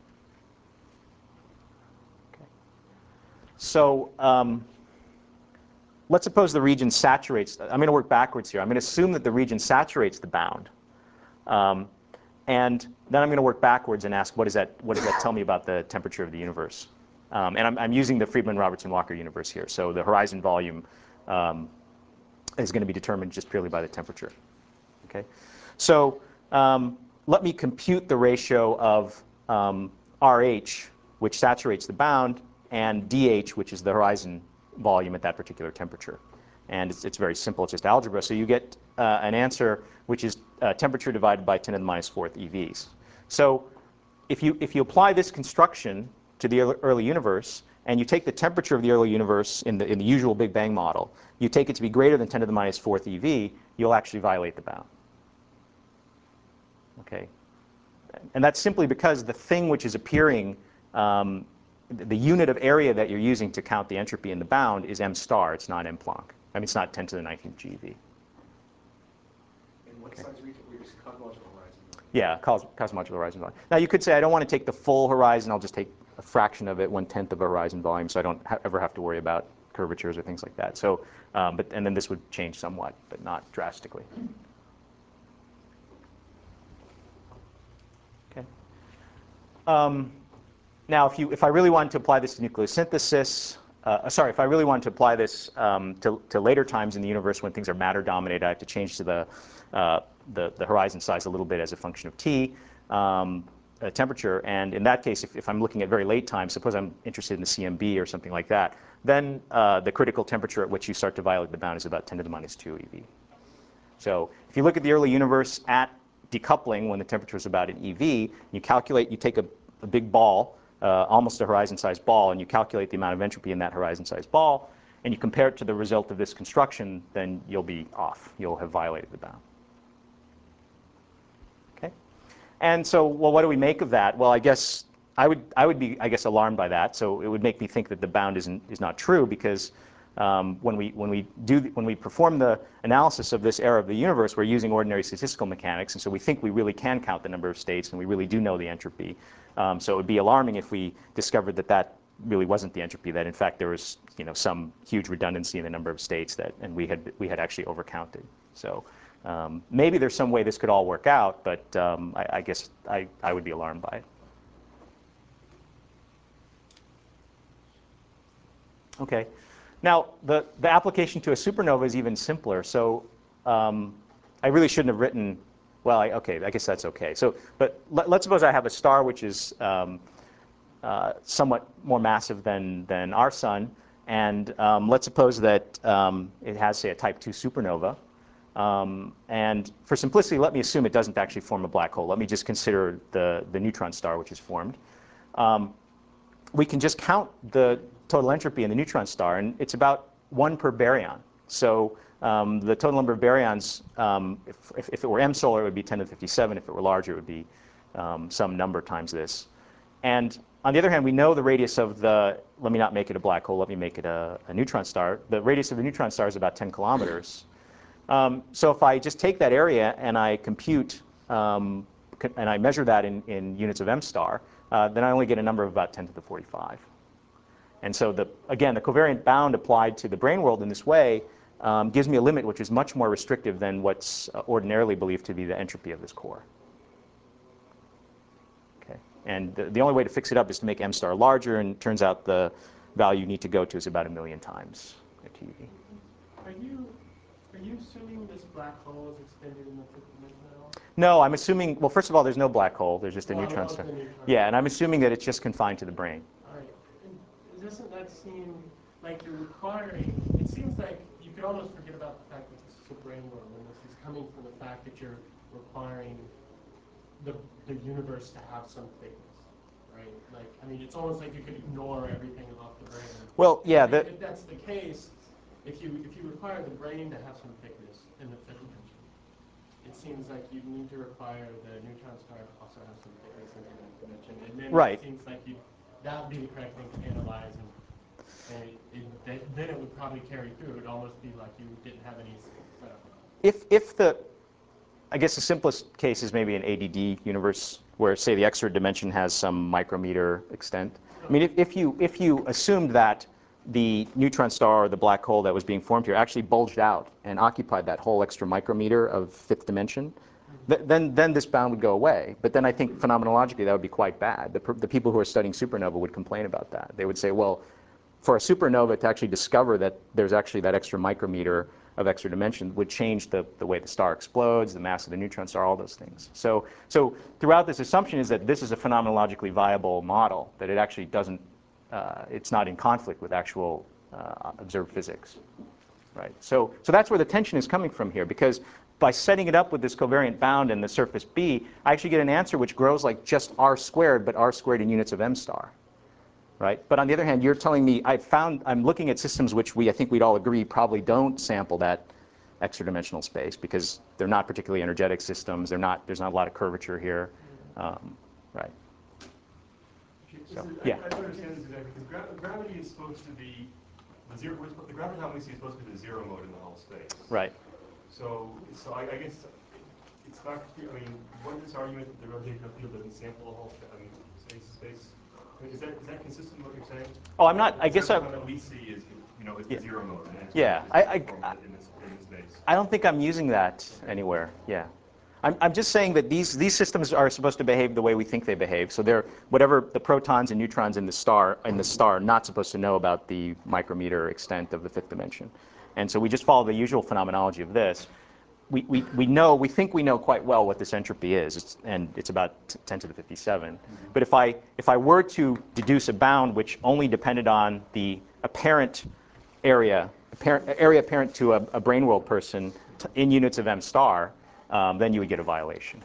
Okay. So um, let's suppose the region saturates. I'm going to work backwards here. I'm going to assume that the region saturates the bound. Um, and then I'm going to work backwards and ask, what does that, what does that tell me about the temperature of the universe? Um, and I'm, I'm using the Friedmann-Robertson-Walker universe here. So the horizon volume um, is going to be determined just purely by the temperature. Okay? So um, let me compute the ratio of um, R H, which saturates the bound, and D H, which is the horizon volume at that particular temperature. And it's, it's very simple. It's just algebra. So you get uh, an answer which is uh, temperature divided by ten to the minus fourth E Vs. So if you, if you apply this construction to the early universe, and you take the temperature of the early universe in the, in the usual Big Bang model, you take it to be greater than ten to the minus fourth E V, you'll actually violate the bound. Okay? And that's simply because the thing which is appearing, um, the unit of area that you're using to count the entropy in the bound is M star. It's not M Planck. I mean, it's not ten to the nineteenth G E V. And what size region? We're just cosmological horizon. Yeah, cos cosmological horizon volume. Now, you could say, I don't want to take the full horizon. I'll just take a fraction of it, one-tenth of a horizon volume, so I don't ha ever have to worry about curvatures or things like that. So, um, but, and then this would change somewhat, but not drastically. Okay. Um, now, if, you, if I really wanted to apply this to nucleosynthesis, uh, sorry, if I really wanted to apply this um, to, to later times in the universe when things are matter-dominated, I have to change to the, uh, the, the horizon size a little bit as a function of T. Um, Uh, temperature, and in that case, if, if I'm looking at very late time, suppose I'm interested in the C M B or something like that, then uh, the critical temperature at which you start to violate the bound is about ten to the minus two E V. So if you look at the early universe at decoupling, when the temperature is about an E V, you calculate, you take a, a big ball, uh, almost a horizon-sized ball, and you calculate the amount of entropy in that horizon-sized ball, and you compare it to the result of this construction, then you'll be off. You'll have violated the bound. And so, well, what do we make of that? Well, I guess I would, I would be, I guess, alarmed by that. So it would make me think that the bound isn't, is not true, because um, when we, when we do, when we perform the analysis of this era of the universe, we're using ordinary statistical mechanics, and so we think we really can count the number of states, and we really do know the entropy. Um, so it would be alarming if we discovered that that really wasn't the entropy. That in fact there was, you know, some huge redundancy in the number of states that, and we had, we had actually overcounted. So. Um, maybe there's some way this could all work out, but um, I, I guess I, I would be alarmed by it. Okay. Now, the, the application to a supernova is even simpler. So um, I really shouldn't have written, well, I, okay, I guess that's okay. So, but let, let's suppose I have a star which is um, uh, somewhat more massive than, than our sun, and um, let's suppose that um, it has, say, a type two supernova. Um, and for simplicity, let me assume it doesn't actually form a black hole. Let me just consider the, the neutron star which is formed. Um, we can just count the total entropy in the neutron star, and it's about one per baryon. So um, the total number of baryons, um, if, if, if it were M solar, it would be ten to the fifty-seven. If it were larger, it would be um, some number times this. And on the other hand, we know the radius of the, let me not make it a black hole, let me make it a, a neutron star. The radius of the neutron star is about ten kilometers. Um, so if I just take that area and I compute, um, co and I measure that in, in units of M star, uh, then I only get a number of about ten to the forty-five. And so, the, again, the covariant bound applied to the brane world in this way um, gives me a limit which is much more restrictive than what's uh, ordinarily believed to be the entropy of this core. Okay. And the, the only way to fix it up is to make M star larger, and it turns out the value you need to go to is about a million times T E V. Are you, are you assuming this black hole is extended in the fifth dimension at all? No, I'm assuming, well, first of all, there's no black hole. There's just a Well, neutron well, star. the neutron Yeah, star. and I'm assuming that it's just confined to the brane. All right. And doesn't that seem like you're requiring, it seems like you could almost forget about the fact that this is a brane world, and this is coming from the fact that you're requiring the, the universe to have some thickness, right? Like, I mean, it's almost like you could ignore everything about the brane. Well, yeah, if, the, if that's the case, if you, if you require the brane to have some thickness in the fifth dimension, it seems like you need to require the neutron star to also have some thickness in the fifth dimension. And then right. it seems like you, that would be the correct thing to analyze, and, and it, it, then it would probably carry through. It would almost be like you didn't have any setup. if, if the, I guess the simplest case is maybe an A D D universe where, say, the X-ray dimension has some micrometer extent. I mean, if, if, you, if you assumed that the neutron star or the black hole that was being formed here actually bulged out and occupied that whole extra micrometer of fifth dimension, th then, then this bound would go away. But then I think phenomenologically that would be quite bad. The, the people who are studying supernova would complain about that. They would say, well, for a supernova to actually discover that there's actually that extra micrometer of extra dimension would change the, the way the star explodes, the mass of the neutron star, all those things. So, so throughout this assumption is that this is a phenomenologically viable model, that it actually doesn't, uh, it's not in conflict with actual uh, observed physics. Right? So, so that's where the tension is coming from here, because by setting it up with this covariant bound in the surface B, I actually get an answer which grows like just r squared, but r squared in units of m star. Right? But on the other hand, you're telling me I found, I'm looking at systems which we, I think we'd all agree, probably don't sample that extra dimensional space because they're not particularly energetic systems. They're not, there's not a lot of curvature here. Um, right? So, yeah. I, I don't understand this exactly, because gra gravity is supposed to be, the, zero, the gravitational is supposed to be the zero mode in the whole space. Right. So, so I, I guess it's not clear, I mean, what is this argument that the rotational field doesn't sample the whole I mean, space? space? I mean, is that, is that consistent with what you're saying? Oh, I'm not, I guess I... The one that we see is, you know, it's yeah. the zero mode. And it's Yeah, it's I, I, in this, in this space. I don't think I'm using that anywhere, yeah. I'm, I'm just saying that these, these systems are supposed to behave the way we think they behave. So they're, whatever the protons and neutrons in the star, in the star are not supposed to know about the micrometer extent of the fifth dimension. And so we just follow the usual phenomenology of this. We, we, we know, we think we know quite well what this entropy is, it's, and it's about ten to the fifty-seven. But if I, if I were to deduce a bound which only depended on the apparent area, apparent, area apparent to a, a brane world person t in units of m star, um, then you would get a violation.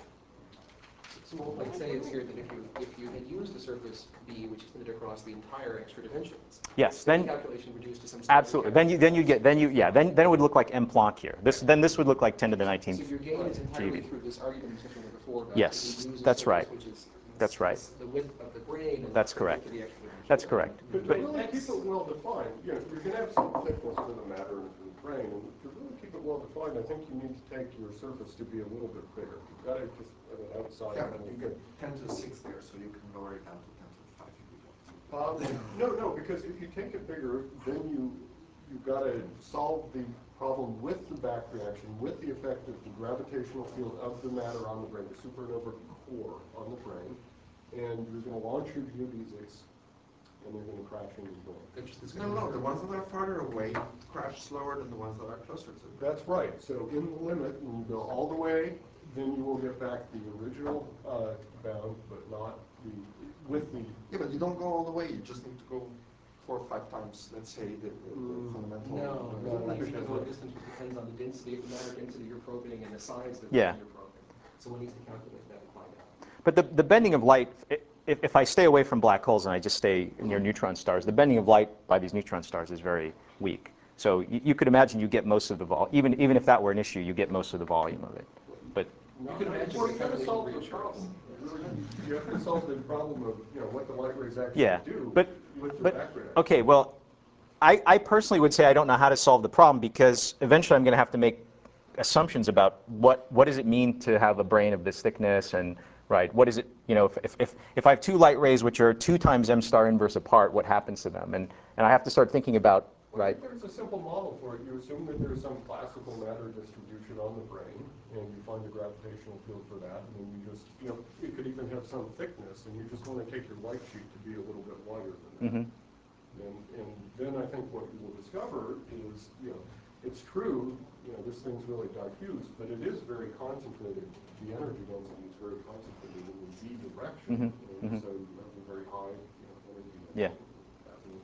So what we might say is here that if you, if you had used the surface B, which extended across the entire extra dimensions, yes, then then the calculation reduced to some absolutely. Then you then you get then you yeah then then it would look like m Planck here. This then this would look like ten to the nineteenth. So your gain is entirely G B. through this argument we mentioned before about Yes, if you use a that's surface right. which is That's right. the width of the grain. And That's correct. to the extra dimension. That's correct. But to really keep it well defined, you know, you're going to have some thickness to the matter and to the grain, and to really keep it well defined, I think you need to take your surface to be a little bit bigger. You've got to just have it outside. Yeah, but you get ten to the six there, so you can lower it down to ten to the five if you want. Um, no, no, because if you take it bigger, then you you've got to solve the problem with the back reaction, with the effect of the gravitational field of the matter on the brain, the supernova core on the brain, and you're going to launch your geodesics, and they're going to crash into the brain. No, no, the ones that are farther away crash slower than the ones that are closer to it. That's right. So in the limit, when you go all the way, then you will get back the original uh, bound, but not the with the. Yeah, but you don't go all the way. You just need to go four or five times, let's say, the, the Mm. fundamental. No, No, no, like because the that's more right. distance which depends on the density of the matter density you're probing and the size of the Yeah. you're probing. So one needs to calculate that and find out. But the, the bending of light, if, if I stay away from black holes and I just stay near neutron stars, the bending of light by these neutron stars is very weak. So you, you could imagine you get most of the vol, even even if that were an issue, you get most of the volume of it. But You can imagine Well, the you got to calculation solve the reassurance. problem. You really- You have to solve the problem of you know what the light rays actually yeah, do but with the but back reaction. okay, well, I, I personally would say I don't know how to solve the problem because eventually I'm going to have to make assumptions about what what does it mean to have a brain of this thickness and right what is it you know if if if I have two light rays which are two times m star inverse apart, what happens to them, and and I have to start thinking about Well, right. there's a simple model for it. You assume that there's some classical matter distribution on the brain, and you find a gravitational field for that, and then you just, you know, it could even have some thickness, and you just want to take your light sheet to be a little bit wider than that. Mm-hmm. And, and then I think what you will discover is, you know, it's true, you know, this thing's really diffuse, but it is very concentrated. The energy density is very concentrated in the Z direction, Mhm, and mhm. so you have a very high, you know, energy density. Yeah. That will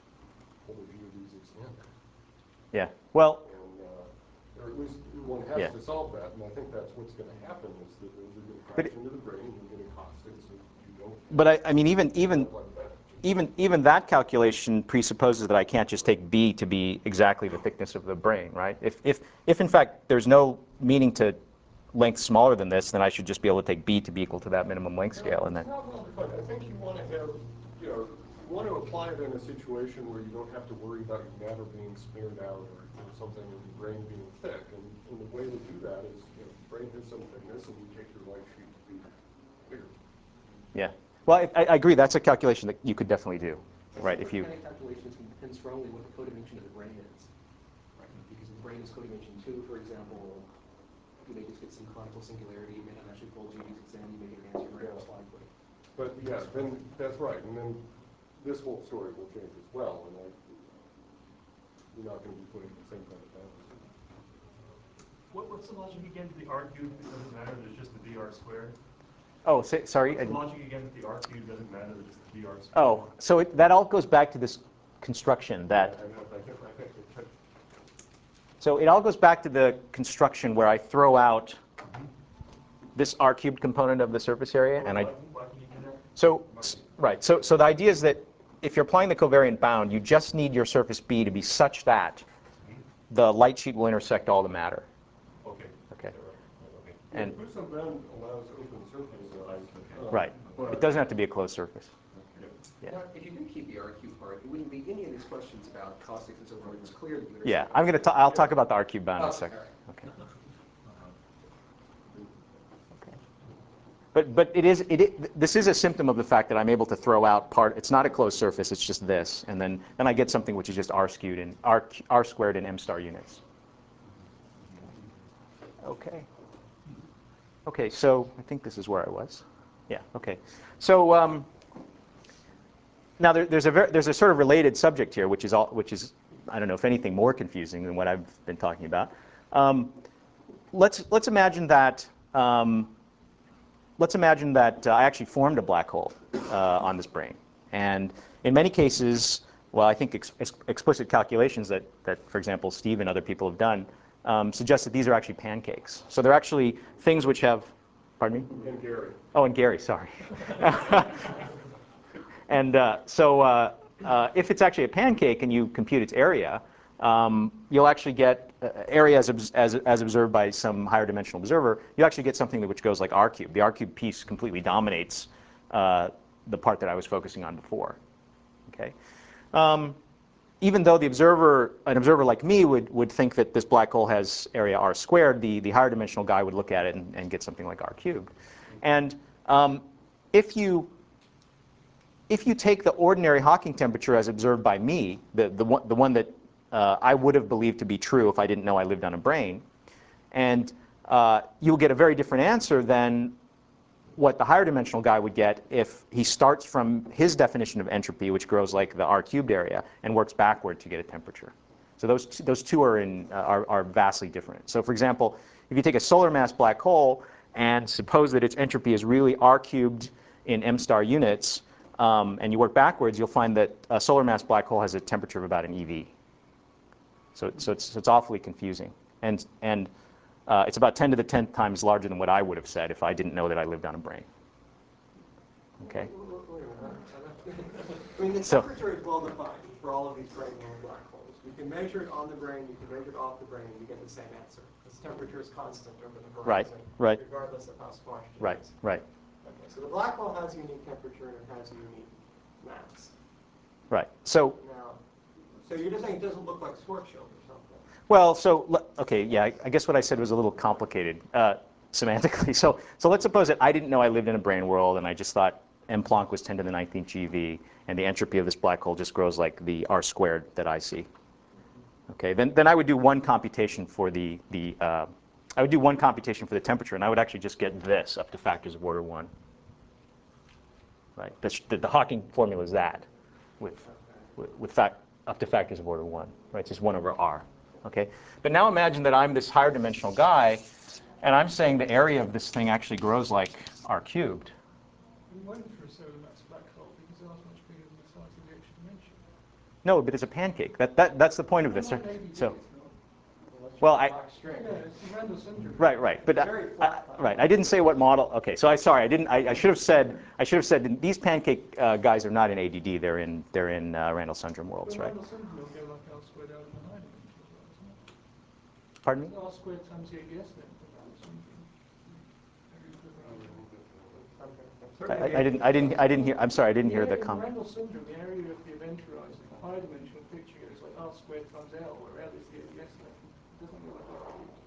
hold the geodesics in. Yeah. Well. And, uh, or at least one has Yeah. to solve that, and I think that's what's going to happen is that those are going to But crash it- into the brain, you'll get a constant, so you don't. But I, I mean even even. like that. Even, even that calculation presupposes that I can't just take B to be exactly the thickness of the brain, right? If, if, if in fact there's no meaning to length smaller than this, then I should just be able to take B to be equal to that minimum length scale. And It's then, not well defined. I think you want to have, you know, want to apply it in a situation where you don't have to worry about your matter being smeared out or, or something, or your grain being thick. And, and the way to do that is, you know, the grain has some thickness, and you take your light sheet to be bigger. Yeah. Well, I, I agree. That's a calculation that you could definitely do, right? If you. Kind of calculations depends strongly what the codimension of the grain is, right? Because if the grain is codimension two, for example, you may just get some conical singularity. You may not actually pull G D six in. You may get an answer very most likely. But yeah, then that's right. And then this whole story will change as well. And like, you're not going to be putting the same kind of bounds. What, what's the logic again? The R cubed doesn't matter. There's just the B R squared. Oh, say, sorry. What's the logic again that the R cubed doesn't matter? There's just the B R squared. Oh, so it, that all goes back to this construction that. I know, I think, I think it, So it all goes back to the construction where I throw out this R cubed component of the surface area, and I. Why can you do that? So right. So so the idea is that if you're applying the covariant bound, you just need your surface B to be such that the light sheet will intersect all the matter. Okay. Okay. Okay. And Busso bound allows open surface. Uh, right. but- It doesn't have to be a closed surface. Yeah. Now, if you did keep the R Q part, it wouldn't be any of these questions about caustics and so forth. It's clear that you would. Yeah. I'm gonna. Ta- I'll talk about the R cube bound in a Okay, second. all right. Okay. Okay. But but it is it, it this is a symptom of the fact that I'm able to throw out part. It's not a closed surface. It's just this, and then then I get something which is just R skewed in R R squared in M star units. Okay. Okay. So I think this is where I was. Yeah. Okay. So. Um, Now there, there's a ver- there's a sort of related subject here, which is all which is I don't know if anything more confusing than what I've been talking about. Um, let's let's imagine that um, let's imagine that uh, I actually formed a black hole uh, on this brane, and in many cases, well, I think ex- ex- explicit calculations that that, for example, Steve and other people have done um, suggest that these are actually pancakes. So they're actually things which have, pardon me? And Gary. Oh, and Gary, sorry. And uh, so uh, uh, if it's actually a pancake and you compute its area, um, you'll actually get uh, area as, obs- as, as observed by some higher dimensional observer. You actually get something that which goes like R cubed. The R cubed piece completely dominates uh, the part that I was focusing on before. Okay. Um, even though the observer, an observer like me would, would think that this black hole has area R squared, the, the higher dimensional guy would look at it and, and get something like R cubed. And um, if you If you take the ordinary Hawking temperature as observed by me, the, the, one, the one that uh, I would have believed to be true if I didn't know I lived on a brane, and uh, you'll get a very different answer than what the higher dimensional guy would get if he starts from his definition of entropy, which grows like the R cubed area, and works backward to get a temperature. So those two, those two are, in, uh, are, are vastly different. So for example, if you take a solar mass black hole and suppose that its entropy is really R cubed in M star units, Um, and you work backwards, you'll find that a solar mass black hole has a temperature of about an E V. So, so, it's, so it's awfully confusing. And, and uh, it's about ten to the tenth times larger than what I would have said if I didn't know that I lived on a brane. Okay? Wait a minute. I mean, the So- temperature is well defined for all of these brane-world black holes. You can measure it on the brane, you can measure it off the brane, you get the same answer. This temperature is constant over the Right, horizon, right. regardless of how squashed it Right, is. right, Okay, so the black hole has a unique temperature and it has a unique mass. right. So, Now, so you're just saying it doesn't look like Schwarzschild or something? well, so, le- okay, yeah, I, I guess what I said was a little complicated uh, semantically. So, so let's suppose that I didn't know I lived in a brane world and I just thought M Planck was ten to the nineteenth G V, and the entropy of this black hole just grows like the R squared that I see. Okay, then, then I would do one computation for the, the uh, I would do one computation for the temperature, and I would actually just get this up to factors of order one. Right, the, the, the Hawking formula is that, with, with, with fact, up to factors of order one. Right, it's just one over R. Okay, but now imagine that I'm this higher dimensional guy, and I'm saying the area of this thing actually grows like R cubed. We went for a solar mass black hole because ours much bigger than the size of the extra dimension. No, but it's a pancake. That, that, that's the point of this. Not maybe So, it's not. well, I, String. Yeah, it's the Randall syndrome. right, right, but I, Very I, flat. right. I didn't say what model. Okay, so I sorry. I didn't. I, I should have said. I should have said that these pancake uh, guys are not in A D D. They're in. They're in uh, Randall syndrome worlds, But right? Randall syndrome will go like R squared out in the high dimension as well, isn't it? Pardon me? R squared times the A B S length of Randall syndrome. Very equivalent. Okay. I, I didn't. I didn't. I didn't hear. I'm sorry. I didn't hear the In comment. Randall syndrome, the area of the event horizon, the high-dimensional picture is like R squared times L, where L is the A D S length. It doesn't go like R cubed.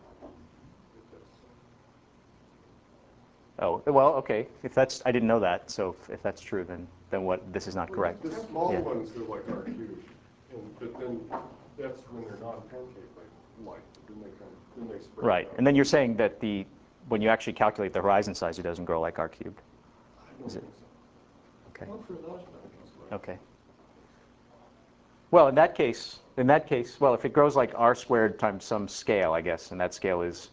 Oh, well, okay. If that's, I didn't know that. So if, if that's true, then then what? This is not correct. The small Yeah. ones are like R cubed, and but then that's when they're non-pancake like, but then they kind of then they spread Right. out. And then you're saying that the when you actually calculate the horizon size, it doesn't grow like R cubed. I don't Is it? think so. Okay. Not for a large number. Okay. Well, in that case, in that case, well, if it grows like R squared times some scale, I guess, and that scale is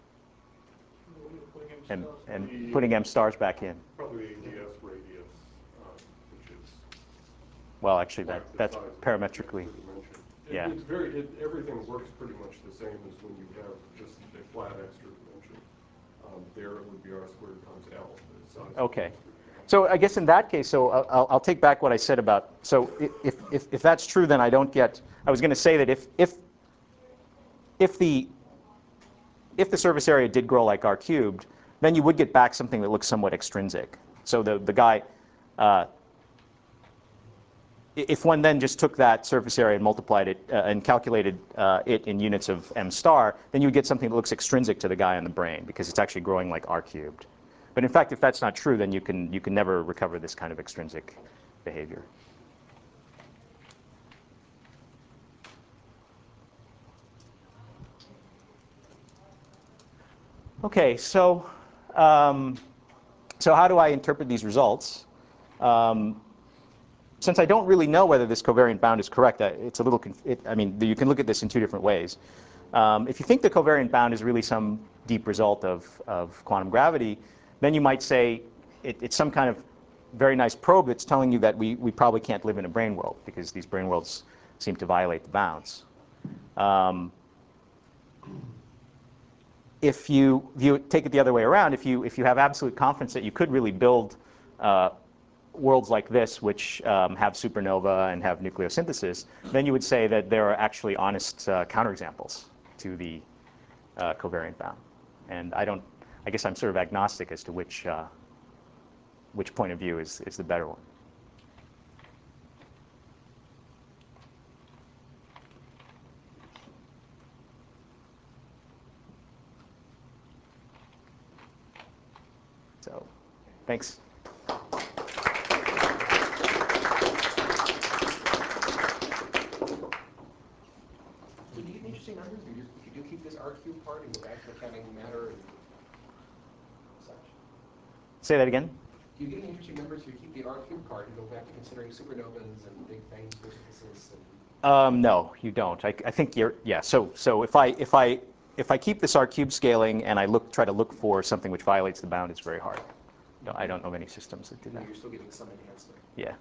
and and putting M stars back in. Probably A D S radius, um, which is Well, actually, that like the that's size of the parametrically. dimension. It- Yeah. It's very, it, everything works pretty much the same as when you have just a flat extra dimension. Um, there it would be R squared times L, the size. of the Okay. extra dimension. So I guess in that case, so I'll, I'll take back what I said about. So if if if that's true, then I don't get. I was going to say that if if if the if the surface area did grow like R cubed, then you would get back something that looks somewhat extrinsic. So the the guy. Uh, If one then just took that surface area and multiplied it uh, and calculated uh, it in units of m star, then you would get something that looks extrinsic to the guy on the brain because it's actually growing like R cubed. But in fact, if that's not true, then you can you can never recover this kind of extrinsic behavior. Okay, so um, so how do I interpret these results? Um, Since I don't really know whether this covariant bound is correct, uh, it's a little, conf it, I mean, you can look at this in two different ways. Um, if you think the covariant bound is really some deep result of, of quantum gravity, then you might say it, it's some kind of very nice probe that's telling you that we, we probably can't live in a brane world because these brane worlds seem to violate the bounds. Um, if you view it, take it the other way around, if you, if you have absolute confidence that you could really build uh, worlds like this, which um, have supernova and have nucleosynthesis, then you would say that there are actually honest uh, counterexamples to the uh, covariant bound. And I don't, I guess I'm sort of agnostic as to which, uh, which point of view is, is the better one. So, thanks. So do you get interesting numbers if you, if you do keep this R cube part and go back to accounting matter and such? Say that again? Do you get any interesting numbers if you keep the R cube part and go back to considering supernovas and big bangs photosynthesis and Um, no, you don't. I, I think you're, yeah. So, so if I if I if I keep this R cube scaling and I look try to look for something which violates the bound, it's very hard. No, I don't know many systems that do you know, that. you're still getting some enhancement? Yeah.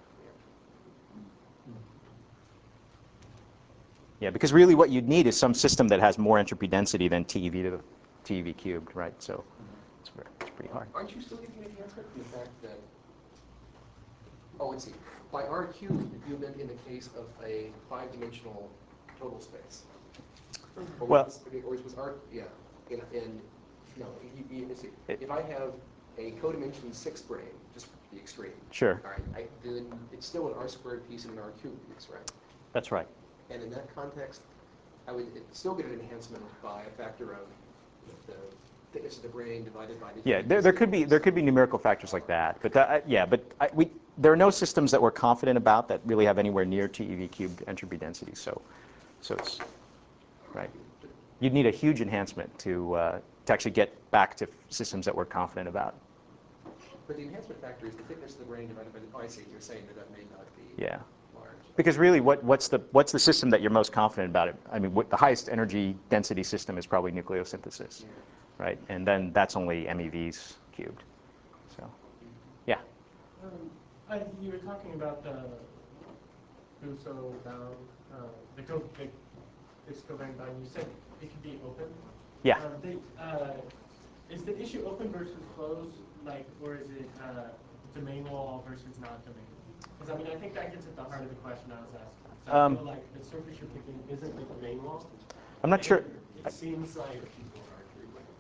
Yeah, because really what you'd need is some system that has more entropy density than T E V to the T E V cubed, right? So it's, very, it's pretty hard. Aren't you still getting enhancement from the fact that, oh, let's see, by R cubed, you meant in the case of a five-dimensional total space? Or Well- was, this- or was R, yeah, in, in no, you, you, let's see, It- if I have a codimension six brane, just the extreme. Sure. All right, I, then it's still an R squared piece and an R cubed piece, right? That's right. And in that context, I would still get an enhancement by a factor of the thickness of the brain divided by the. Yeah, there, there could be there could be numerical factors like that, but that, yeah, but I, we there are no systems that we're confident about that really have anywhere near T E V cubed entropy density. So, so it's right. You'd need a huge enhancement to uh, to actually get back to systems that we're confident about. But the enhancement factor is the thickness of the brain divided by the. Oh, I see. You're saying that that may not be Yeah. large. Because really, what, what's the what's the system that you're most confident about? It. I mean, what, the highest energy density system is probably nucleosynthesis, Yeah. right? And then that's only M E Vs cubed. So, yeah. Um, I, you were talking about the Buso bound, uh, the co the, this covariant bound. You said it could be open. Yeah. Um, the, uh, is the issue open versus closed, like, or is it uh, domain wall versus not domain wall? Because I mean, I think that gets at the heart of the question I was asking. So Um, I feel like the surface you're picking isn't the domain wall. I'm not sure. It seems like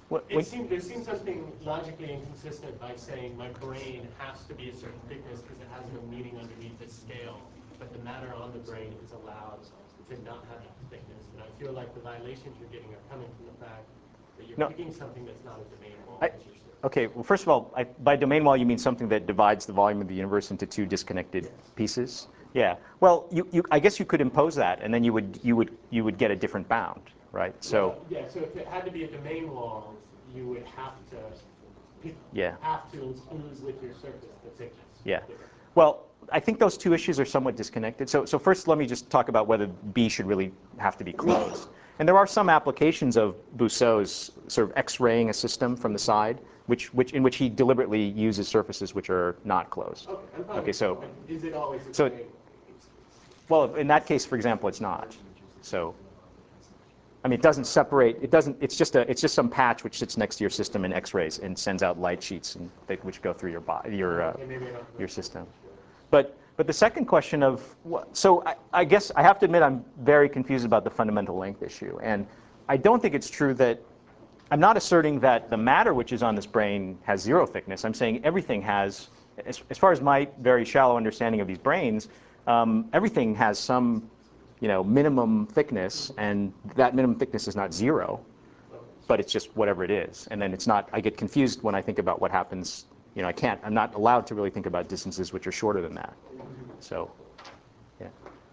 What, It what, seems, there seems something logically inconsistent by saying my brain has to be a certain thickness because it has no meaning underneath the scale, but the matter on the brain is allowed to not have that thickness. And I feel like the violations you're getting are coming from the fact that you're No. picking something that's not a domain wall I, as your surface. okay, well, first of all, I, by domain wall, you mean something that divides the volume of the universe into two disconnected Yes. pieces? Yeah. Well, you, you, I guess you could impose that, and then you would, you would, you would get a different bound, right? So. Yeah, so if it had to be a domain wall, you would have to pick, Yeah. have to include with your surface the thickness. Yeah. Well, I think those two issues are somewhat disconnected. So, so first, let me just talk about whether B should really have to be closed. And there are some applications of Bousseau's sort of X-raying a system from the side, which, which, in which he deliberately uses surfaces which are not closed. Okay, I'm fine Okay, with so, that, but is it always the so- same? well, in that case, for example, it's not. So, I mean, it doesn't separate. It doesn't. It's just a. It's just some patch which sits next to your system and X-rays and sends out light sheets and they, which go through your body, your uh, Okay, maybe I don't- your system. But but the second question of what, so I, I guess I have to admit I'm very confused about the fundamental length issue, and I don't think it's true that I'm not asserting that the matter which is on this brain has zero thickness. I'm saying everything has, as, as far as my very shallow understanding of these brains, um, everything has some, you know, minimum thickness, and that minimum thickness is not zero, but it's just whatever it is. And then it's not. I get confused when I think about what happens. You know, I can't. I'm not allowed to really think about distances which are shorter than that. So, yeah,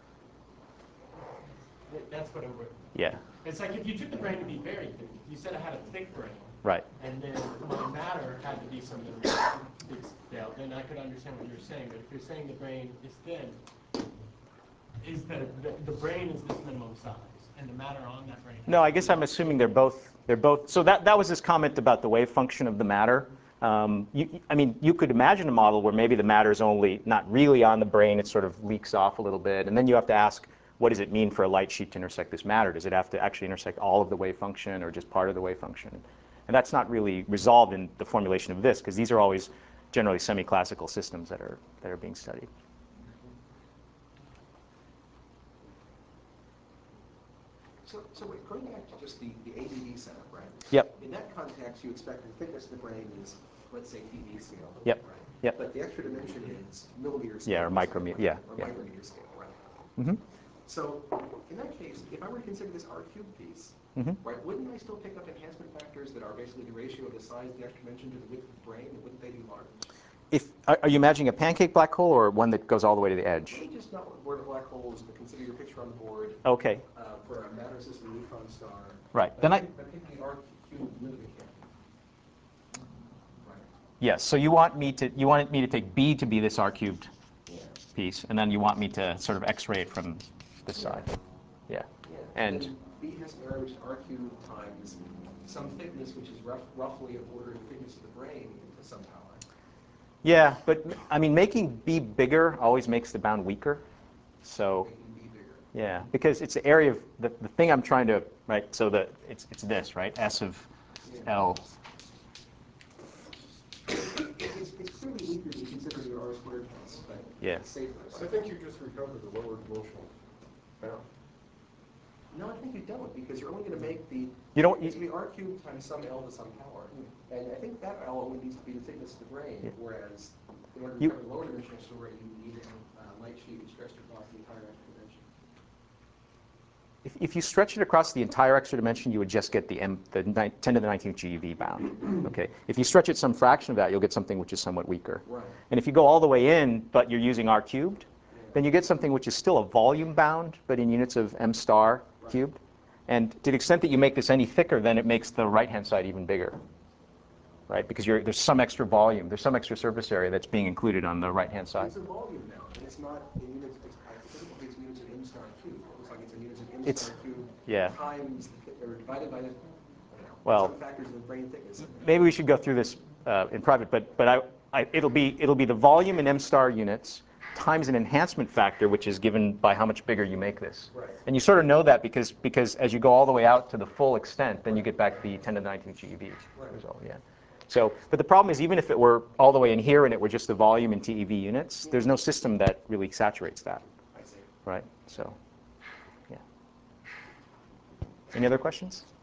That's what I'm worried. yeah, It's like if you took the brain to be very thick, you said I had a thick brain, right. and then my matter had to be something big scale, then I could understand what you're saying. But if you're saying the brain is thin, is the, the, the brain is this minimum size, and the matter on that brain. No, I guess I'm assuming they're both. They're both. So that that was this comment about the wave function of the matter. Um, you, I mean, you could imagine a model where maybe the matter is only not really on the brain; it sort of leaks off a little bit, and then you have to ask, what does it mean for a light sheet to intersect this matter? Does it have to actually intersect all of the wave function or just part of the wave function? And that's not really resolved in the formulation of this, because these are always generally semi-classical systems that are that are being studied. So, so wait, going back to just the, the A D D setup, right? Yep. In that context, you expect the thickness of the brain is, let's say, T V scale. Yep. Right? Yep. But the extra dimension is millimeter scale. Yeah, or micrometer. Yeah. Or Yeah. micrometer scale, right? Mm-hmm. So in that case, if I were to consider this R cubed piece, Mm-hmm. right, wouldn't I still pick up enhancement factors that are basically the ratio of the size of the extra dimension to the width of the brain? Wouldn't they be large? If are are you imagining a pancake black hole or one that goes all the way to the edge? Let me just not word black holes, but consider your picture on the board Okay. uh, for a matter system neutron star. Right. But Then I. I'm thinking R cubed with the candy. Right. Yes. So you want me to you want me to take B to be this R cubed Yeah. piece, and then you want me to sort of X-ray it from this side. Yeah. Yeah. And then B has an area which is R cubed times some thickness, which is rough, roughly an order of the thickness of the brain to some power. yeah, but I mean, making B bigger always makes the bound weaker. So Making B bigger. yeah, because it's the area of the, the thing I'm trying to right. So the it's it's this right S of Yeah. L. It's, it's clearly weaker if you consider the R squared piece, but Yeah. it's safer. I think you just recovered the lower dimensional bound. No, I think you don't, because you're only going to make the, You don't- it's going to be R cubed times some L to some power. And I think that L only needs to be the thickness of the brain, Yeah. whereas in order to You- recover the lower dimensional story, you need a uh, light sheet which stretched across the entire extra dimension. If, if you stretch it across the entire extra dimension, you would just get the, M, the ni- ten to the nineteenth G E V bound. Okay. If you stretch it some fraction of that, you'll get something which is somewhat weaker. Right. And if you go all the way in, but you're using R cubed, then you get something which is still a volume bound, but in units of M star Right. cubed. And to the extent that you make this any thicker, then it makes the right-hand side even bigger, right? Because you're, there's some extra volume, there's some extra surface area that's being included on the right-hand side. It's a volume bound, and it's not in units, it's, I think it's in units of M star cubed. It looks like it's in units of M It's- star cubed yeah. times, the thi- or divided by the, I don't know, Well, some factors of the brain thickness. Maybe we should go through this uh, in private, but but I, I it'll be it'll be the volume in M star units times an enhancement factor, which is given by how much bigger you make this. Right. And you sort of know that because because as you go all the way out to the full extent, then you get back the ten to the nineteenth G E V Right. result. Yeah. So, but the problem is, even if it were all the way in here and it were just the volume in T E V units, there's no system that really saturates that, I see. right? So, yeah. Any other questions?